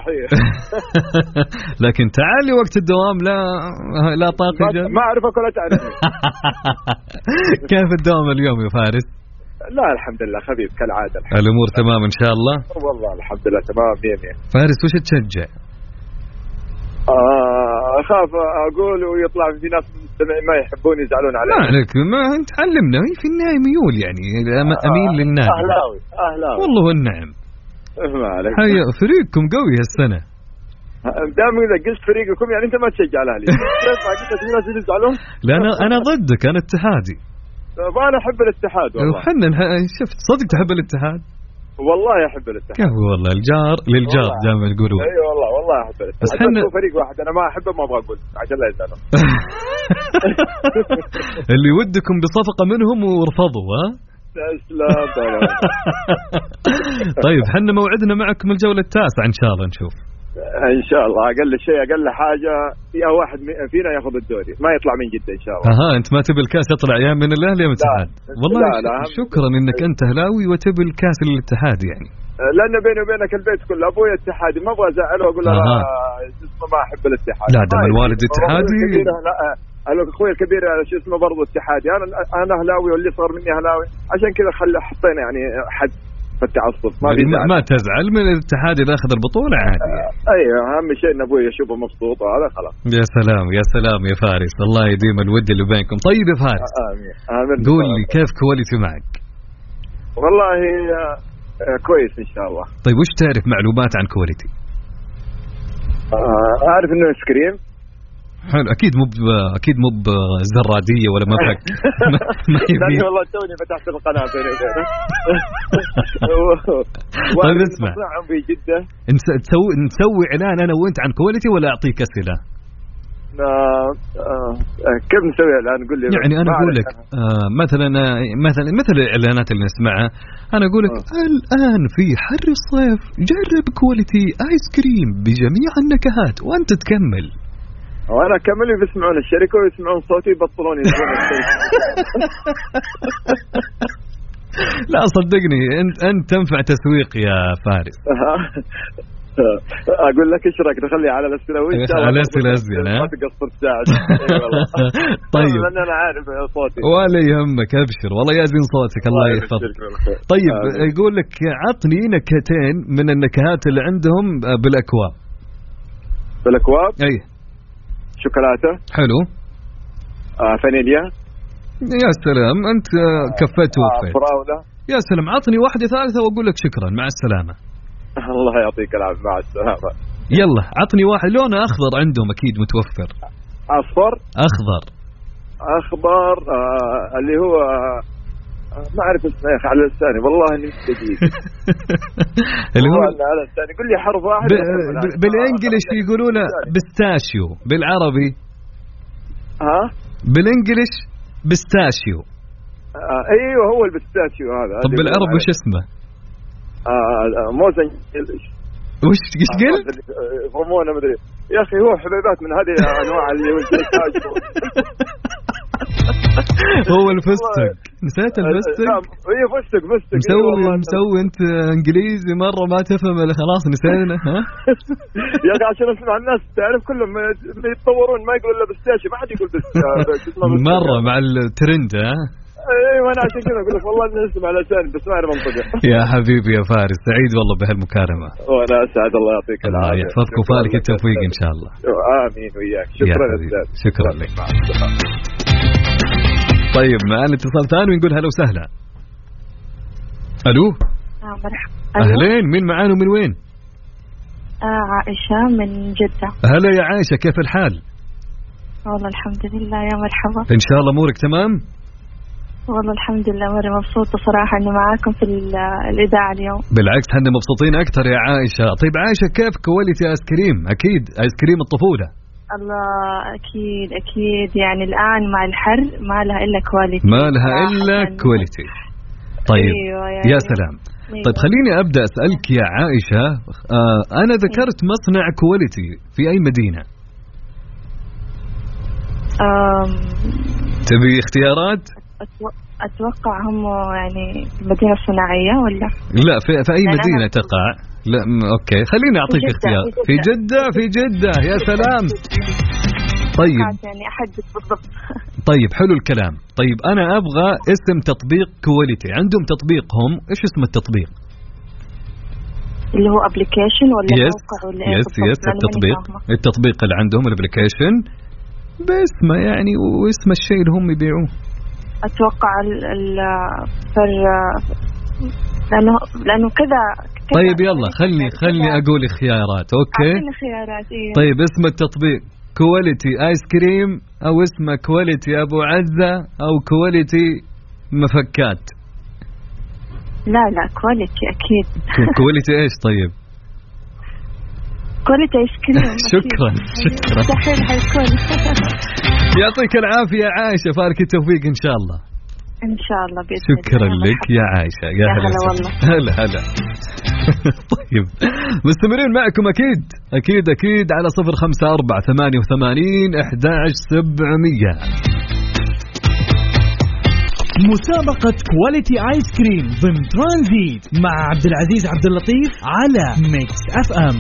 لكن تعالي وقت الدوام لا لا طاقة إيجابية. ما أعرفك ولا تعرفني. كيف الدوام اليوم يا فارس؟ لا الحمد لله خبيب كالعادة. الأمور تمام إن شاء الله. والله الحمد لله تمام مية مية. فارس وش تشجع؟ آه أخاف أقول ويطلع في ناس مستمعين ما يحبون يزعلون علي. ما عليك، ما أنت علمنا في النهاية ميول يعني أمين آه للنادي. أهلاوي أهلاوي والله والنعم. ما عليك. هيا فريقكم قوي هالسنة. دائما إذا قلت فريقكم يعني أنت ما تشجع الأهلي. كيف ما قلت في ناس يزعلون؟ لا أنا أنا ضدك، أنا اتحادي. وأنا أحب الاتحاد والله. وحنا شفت صدق تحب الاتحاد. والله أحب الاتحاد. كيف والله الجار للجار زي ما يقولون. اي أيوة والله والله احب الاتحاد. بس حنا فريق واحد انا ما احبه ما ابغى اقول عشان لا يزعلون. اللي ودكم بصفقه منهم ورفضوا ها. تسلم طبعا. طيب حنا موعدنا معكم الجوله التاسعه ان شاء الله نشوف. ان شاء الله اقل شيء اقل حاجه فيها واحد فينا ياخذ الدوري، ما يطلع من جده ان شاء الله. اها انت ما تبي الكاس يطلع يا من الاهلي يا من الاتحاد. والله لا لا شكرا انك انت اهلاوي وتبي الكاس للاتحاد يعني. لأن بيني وبينك البيت كله أبوي اتحادي، ما أبغى أزعله وأقول له اسمه ما أحب الاتحاد. لا ده من والد اتحادي. أنا أخوي الكبير شو اسمه برضو اتحادي. أنا أنا أهلاوي واللي صار مني أهلاوي، عشان كذا خلي حطينا يعني حد في التعصب. ما يعني ما, ما تزعل من الاتحاد إذا أخذ البطولة عادي. أيوة أهم شيء إن أبوي يشوفه مبسوط وهذا خلاص. يا سلام يا سلام يا فارس، الله يديم الود اللي بينكم. طيب يا فارس آمين آمين. قول لي كيف كواليتي معك؟ والله كويس إن شاء الله. طيب وش تعرف معلومات عن كواليتي؟ آه أعرف إنه آيس كريم. حلو أكيد مو أكيد مو بزرادية ولا مفك. ما يبي. والله توني فتحت القناة بيني وبينه. طيب اسمع. في جدة. نسوي نسوي إعلان أنا وأنت عن كواليتي ولا أعطيك أسئلة؟ آه آه كيف نسوي الآن؟ قول لي. يعني أنا أقول لك آه مثلا مثلا مثل الإعلانات اللي نسمعها، أنا أقول لك آه. الآن في حر الصيف جرب كواليتي آيس كريم بجميع النكهات، وأنت تكمل. وأنا أكمل بيسمعون الشركة ويسمعون صوتي يبطلون يسمعون الشركة. لا صدقني أنت أنت تنفع تسويق يا فارس. اقول لك ايش رايك نخلي على الاسئله وانت على الاسئله ازين ها. ما تقصر ساعه. طيب لان انا عارف صوتي ولا يهمك ابشر والله يازين صوتك الله يحفظك. طيب يقول لك عطني نكهتين من النكهات اللي عندهم بالاكواب. بالاكواب اي شوكولاته حلو. آه فانيليا. يا سلام انت كفيت ووفيت. آه فراوله. يا سلام عطني واحده ثالثه واقول لك شكرا مع السلامه. الله يعطيك العافية مع السلامة. يلا عطني واحد لونه أخضر عندهم أكيد متوفر. أصفر. أخضر. أخضر آه اللي هو آه ما أعرف اسمه يا أخي على لساني والله إني جديد. اللي هو على لساني قل لي حرف واحد. ب... بالإنجليش يقولونه بستاشيو، بالعربي ها بالإنجليش بستاشيو. آه أيوه هو البستاشيو هذا. طب بالعربي وش اسمه؟ آه موزن. وش ايش قلت؟ يفهمونه مدري يا اخي هو حبيبات من هذه انواع اللي هو الفستق. نسيت الفستق. هي فستق فستق مسوي مسوي انت انجليزي مره ما تفهم خلاص نسينا ها. يا اخي عشان اسمع الناس تعرف كلهم يتطورون ما يقولوا الا بستاشي، ما حد يقول بستاشي مره مع الترند ها. ايوه انا عشان كذا اقول لك والله نسمع على لساني بس ما اعرف انطقه. يا حبيبي يا فارس، سعيد والله بهالمكالمه. وانا اسعد، الله يعطيك العافيه. الله يحفظك وفالك التوفيق ان شاء الله. امين وياك. شكرا لك. شكرا لك. طيب معنا اتصال ثاني ونقول هلا وسهلا. الو. آه مرحبا. اهلين، مين معانا ومن وين؟ آه عائشه من جده. هلا يا عائشه، كيف الحال؟ والله الحمد لله، يا مرحبا. ان شاء الله امورك تمام؟ والله الحمد لله مرة مبسوطة صراحة اني معاكم في الاذاعة اليوم. بالعكس احنا مبسوطين اكثر يا عائشة. طيب عائشة، كيف كواليتي ايس كريم؟ اكيد ايس كريم الطفولة. الله اكيد اكيد، يعني الان مع الحر ما لها الا كواليتي. ما لها الا كواليتي. طيب أيوة يا, يا سلام. أيوة. طيب خليني ابدا اسالك يا عائشة، آه انا ذكرت مصنع كواليتي في اي مدينة؟ أم... تبي اختيارات؟ أتوقع هم يعني المدينة الصناعية ولا؟ لا في, في أي مدينة تقع؟ لا م... أوكي خليني أعطيك في اختيار. في جدة. في جدة. في جدة يا سلام. طيب يعني أحدد بالضبط. طيب حلو الكلام. طيب أنا أبغى اسم تطبيق كواليتي. عندهم تطبيقهم، إيش اسم التطبيق؟ اللي هو أبليكيشن ولا يس. موقع ولا يس يس التطبيق التطبيق اللي عندهم الأبليكيشن باسمه يعني واسم الشيء اللي هم يبيعوه. أتوقع ال ال فر لأنه لأنه كذا. طيب يلا خلني خلني أقول خيارات. أوكي. خيارات إيه. طيب اسم التطبيق كواليتي آيس كريم، أو اسمه كواليتي أبو عزة، أو كواليتي مفكات؟ لا لا كواليتي أكيد. كواليتي إيش طيب؟ كواليتي آيس كريم. شكرا شكرا. مستحيل حيكون. يعطيك العافية عائشة، فارك التوفيق إن شاء الله. إن شاء الله بإذن شكرا الله. لك يا عائشة. يا هلا والله. هلا هلا. طيب مستمرين معكم أكيد أكيد أكيد على صفر خمسة أربعة ثمانية وثمانين أحد عشر سبعمية. مسابقة كواليتي آيس كريم ضمن ترانزيت مع عبد العزيز عبد اللطيف على ميكس اف ام.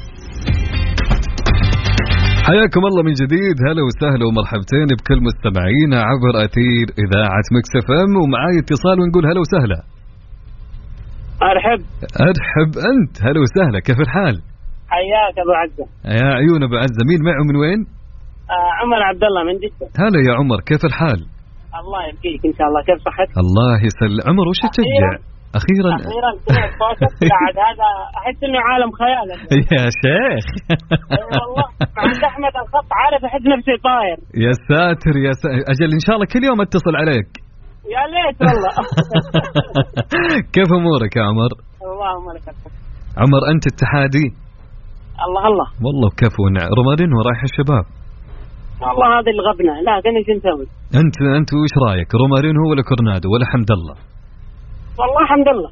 حياكم الله من جديد، هلا وسهلا ومرحبتين بكل مستمعينا عبر أثير إذاعة ميكس اف ام، ومعاي اتصال ونقول هلا وسهلا. أرحب. أرحب أنت، هلا وسهلا، كيف الحال؟ حياك أبو عزة. يا عيون أبو عزة، مين معه من وين؟ آه عمر عبد الله من جدة. هلا يا عمر، كيف الحال؟ الله يبقيك إن شاء الله، كيف صحتك؟ الله يسلم. عمر وش تشجع؟ أخيرا أخيرا سمعت صوتك. بعد هذا أحس إنه عالم خيال. يا شيخ. والله عند أحمد الخط عارف أحس نفسي طاير. يا ساتر يا ساتر. أجل إن شاء الله كل يوم أتصل عليك. يا ليت والله. كيف أمورك يا عمر؟ اللهم لك الحمد. عمر أنت اتحادي؟ الله الله. والله كفو. رمضان ورايح الشباب. والله هذا اللي غبنا، لكن ايش نسوي؟ انت انت وش رايك، رومارينو ولا كورنادو ولا حمد الله؟ والله حمد الله.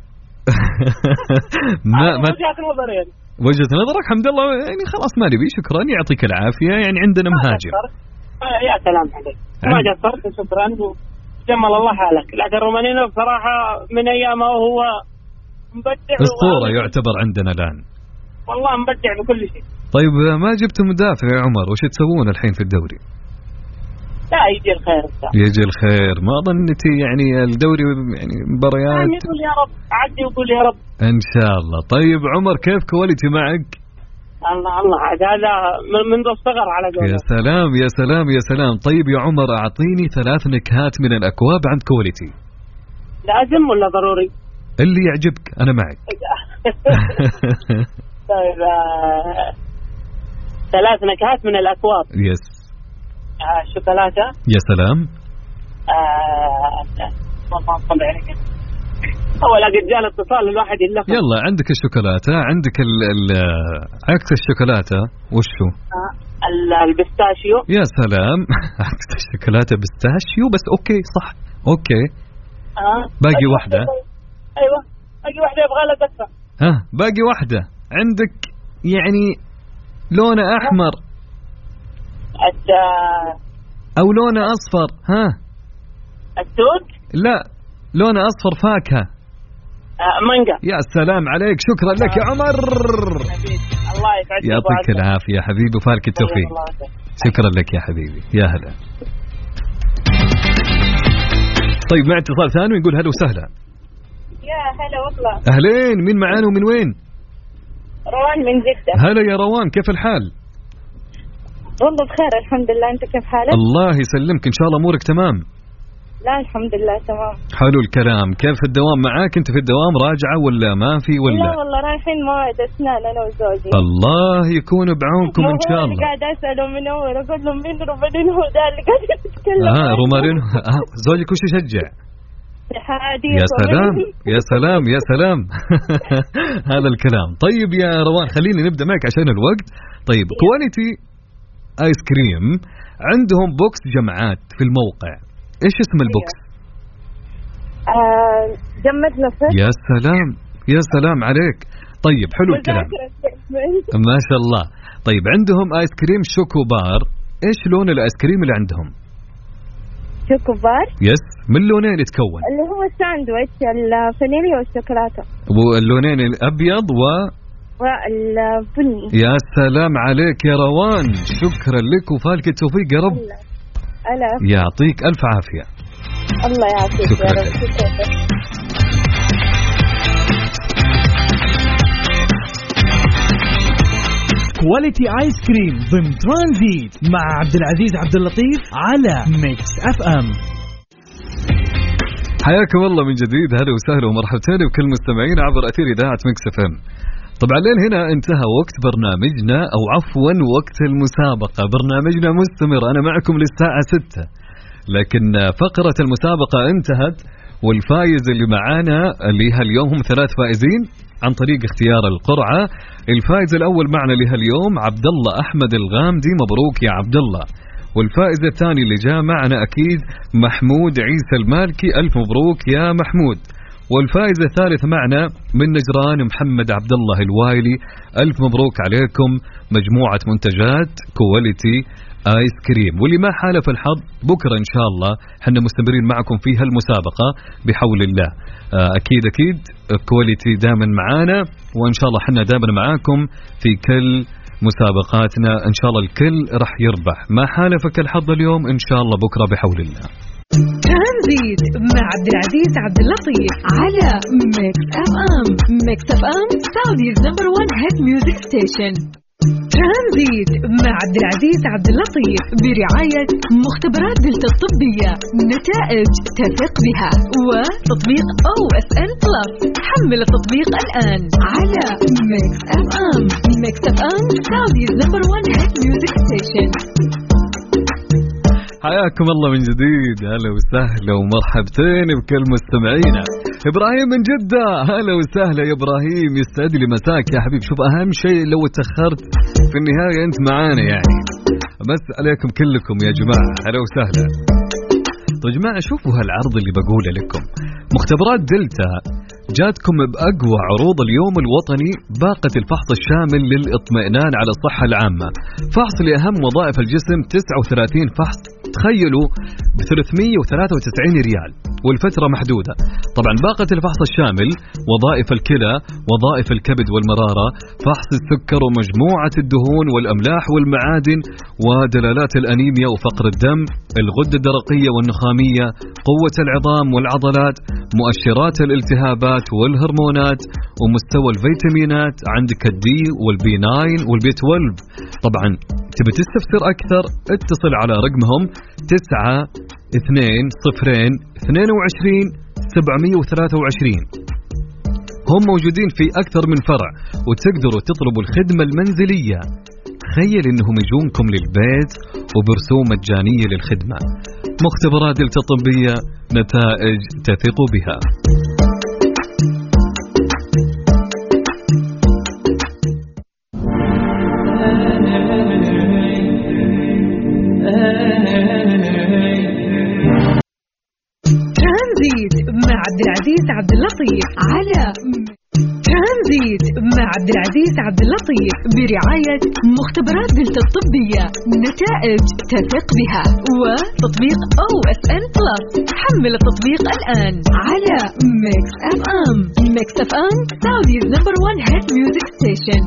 ما ما وجهة نظري. وجهة نظرك حمد الله يعني خلاص ما نبي. شكرا يعطيك العافيه. يعني عندنا مهاجم. يا سلام عليك. ما قصرت شكرا وجمل الله حالك. لكن رومارينو بصراحه من ايامه وهو مبدع. الصورة يعتبر عندنا الان. والله مبدع بكل شيء. طيب ما جبت مدافع يا عمر، وش تسوون الحين في الدوري؟ لا يجي الخير. يجي الخير. ما ظنتي يعني الدوري يعني مباريات. يعني يقول يا رب عدي وقول يا رب ان شاء الله. طيب عمر كيف كواليتي معك؟ الله الله عاد هذا منذ الصغر على قولك. يا سلام يا سلام يا سلام. طيب يا عمر اعطيني ثلاث نكهات من الاكواب عند كواليتي. لازم ولا ضروري؟ اللي يعجبك انا معك. طيب آه... ثلاث نكهات من الأكواب. يس. آه شوكولاتة. يا سلام. آه أول قد جاء الاتصال الواحد يلف. يلا عندك الشوكولاتة، عندك ال ال عكس الشوكولاتة وشو؟ آه البستاشيو. يا سلام. عكس الشوكولاتة بستاشيو بس. أوكي صح. أوكي. آه. باقي واحدة. أيوة باقي واحدة يبغى لها دفة. ها باقي واحدة عندك يعني لونه أحمر أو لونه أصفر. ها التوت. لا لونه أصفر فاكهة. آه مانجا. يا سلام عليك. شكرا لك يا عمر. الله يسعدك. يعطيك العافية حبيبي وفارك التوفيق. شكرا لك يا حبيبي. يا هلا. طيب مع اتصال ثاني ويقول هلا وسهلا. يا هلا والله. أهلين، مين معانا ومن وين؟ روان من جدة. هلا يا روان، كيف الحال؟ والله بخير الحمد لله، أنت كيف حالك؟ الله يسلمك، إن شاء الله أمورك تمام. لا الحمد لله تمام. حلو الكلام. كيف الدوام معاك؟ أنت في الدوام راجعة ولا ما في ولا؟ لا والله رايحين موعد أسنان أنا وزوجي. الله يكون بعونكم إن شاء الله. قاعد أسأله من أول أقول له مين رومارين هو ده اللي قاعد يتكلم. آه رومارين. آه زوجك وش يشجع؟ يا سلام يا سلام يا سلام. هذا الكلام. طيب يا روان خليني نبدأ معك عشان الوقت. طيب كواليتي آيس كريم عندهم بوكس جمعات في الموقع، إيش اسم البوكس؟ آه جمد نفس. يا سلام يا سلام عليك. طيب حلو الكلام ما شاء الله. طيب عندهم آيس كريم شوكو بار، إيش لون الآيس كريم اللي عندهم؟ شوكو بار يس، من لونين يتكون؟ اللي هو الساندويتش الفانيليا والشوكولاتة، واللونين الأبيض و والبني. يا سلام عليك يا روان، شكرا لك وفالك التوفيق يا رب. ألف. يعطيك ألف عافية. الله يعافيك يا رب. كواليتي آيس كريم ضمن ترانزيت مع عبد العزيز عبد اللطيف على ميكس اف ام. حياكم الله من جديد، هلا وسهلا ومرحبتين بكل مستمعين عبر أثير إذاعة ميكس اف ام. طبعا الليل هنا انتهى وقت برنامجنا أو عفوا وقت المسابقة. برنامجنا مستمر، أنا معكم للساعة ستة، لكن فقرة المسابقة انتهت، والفائز اللي معانا اللي اليوم هم ثلاث فائزين عن طريق اختيار القرعة. الفائز الأول معنا لها اليوم عبد الله أحمد الغامدي، مبروك يا عبد الله. والفائز الثاني اللي جاء معنا أكيد محمود عيسى المالكي، ألف مبروك يا محمود. والفائز الثالث معنا من نجران محمد عبد الله الوايلي، ألف مبروك عليكم، مجموعة منتجات كواليتي آيس كريم. واللي ما حالف الحظ بكرة إن شاء الله حنا مستمرين معكم في هالمسابقة بحول الله. أكيد أكيد كواليتي دائما معانا، وإن شاء الله حنا دائما معاكم في كل مسابقاتنا. إن شاء الله الكل رح يربح، ما حالفك الحظ اليوم إن شاء الله بكرة بحول الله. ترانزيت مع عبد العزيز عبد اللطيف على ميكس اف ام. ميكس اف ام سعوديز نمبر وان هيت ميوزك ستيشن. ترانزيت مع عبد العزيز عبد اللطيف برعاية مختبرات دلتا الطبية، نتائج تثق بها، وتطبيق او اس ان بلس. حمل التطبيق الآن على ميكس اف ام. ميكس اف ام سعوديز نمبر وان هيت ميوزك ستيشن. حياكم الله من جديد، هلا وسهلا ومرحبتين بكل مستمعينا. إبراهيم من جدة، هلا وسهلا يا إبراهيم، يستعد لي مساك يا حبيب. شوف أهم شيء لو اتأخرت في النهاية أنت معانا يعني، بس عليكم كلكم يا جماعة، هلا وسهلا. طيب يا جماعة شوفوا هالعرض اللي بقوله لكم. مختبرات دلتا جاتكم بأقوى عروض اليوم الوطني، باقة الفحص الشامل للإطمئنان على الصحة العامة، فحص لأهم وظائف الجسم، تسعة وثلاثين فحص، تخيلوا ب ثلاثمية وثلاثة وتسعين ريال والفترة محدودة. طبعا باقة الفحص الشامل وظائف الكلى، وظائف الكبد والمرارة، فحص السكر ومجموعة الدهون والأملاح والمعادن، ودلالات الأنيميا وفقر الدم، الغدة الدرقية والنخامية، قوة العظام والعضلات، مؤشرات الالتهابات والهرمونات، ومستوى الفيتامينات، عندك الدي والبي ناين والبي اثنا عشر. طبعا تبي تستفسر أكثر اتصل على رقمهم تسعة اثنين صفرين اثنين وعشرين سبعمية وثلاثة وعشرين. هم موجودين في أكثر من فرع، وتقدروا تطلبوا الخدمة المنزلية. تخيل إنهم يجونكم للبيت وبرسوم مجانية للخدمة. مختبرات دلتا الطبية، نتائج تثق بها. ترانزيت مع عبد العزيز عبد اللطيف على ترانزيت مع عبد العزيز عبد اللطيف برعاية مختبرات دلتا الطبية، نتائج تثق بها، وتطبيق او اس ان بلس. حمل التطبيق الآن على ميكس اف ام. ميكس اف ام سعوديز نمبر وان هيت ميوزك ستيشن.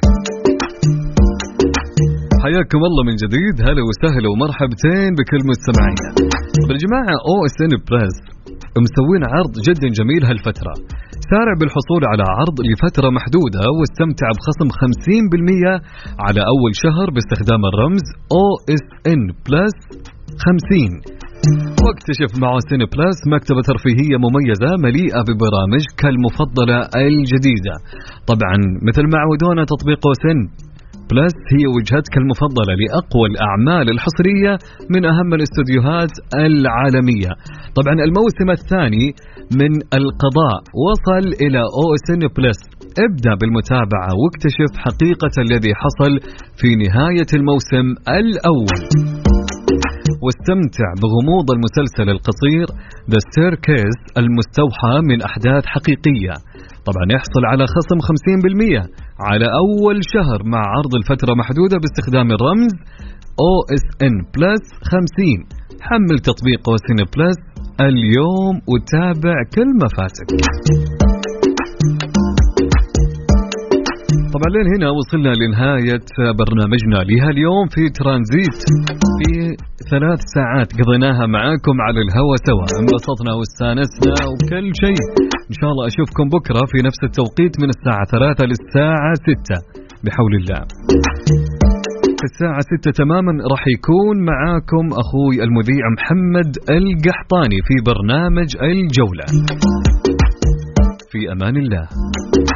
حياكم الله من جديد، هلا وسهلا ومرحبتين بكل مستمعينا. طيب يا جماعة او اس ان بريس مسوين عرض جدا جميل هالفترة. سارع بالحصول على عرض لفترة محدودة واستمتع بخصم خمسين بالمئة على أول شهر باستخدام الرمز أو إس إن بلس خمسين. واكتشف مع أو إس إن بلس مكتبة ترفيهية مميزة مليئة ببرامجك المفضلة الجديدة. طبعا مثل ما عودونا تطبيق أو إس إن بلس هي وجهتك المفضلة لأقوى الأعمال الحصرية من أهم الاستوديوهات العالمية. طبعا الموسم الثاني من القضاء وصل إلى أو إس إن بلس. ابدأ بالمتابعة واكتشف حقيقة الذي حصل في نهاية الموسم الأول، واستمتع بغموض المسلسل القصير The Staircase المستوحى من أحداث حقيقية. طبعا يحصل على خصم خمسين بالمئة على أول شهر مع عرض الفترة محدودة باستخدام الرمز أو إس إن بلس خمسين. حمل تطبيق أو إس إن بلس اليوم وتابع كل ما فاتك. طبعا لين هنا وصلنا لنهاية برنامجنا لها اليوم في ترانزيت. في ثلاث ساعات قضيناها معاكم على الهوا سوا، انبسطنا واستانسنا وكل شيء. إن شاء الله أشوفكم بكرة في نفس التوقيت من الساعة ثلاثة للساعة ستة بحول الله. في الساعة ستة تماما راح يكون معاكم أخوي المذيع محمد القحطاني في برنامج الجولة. في أمان الله.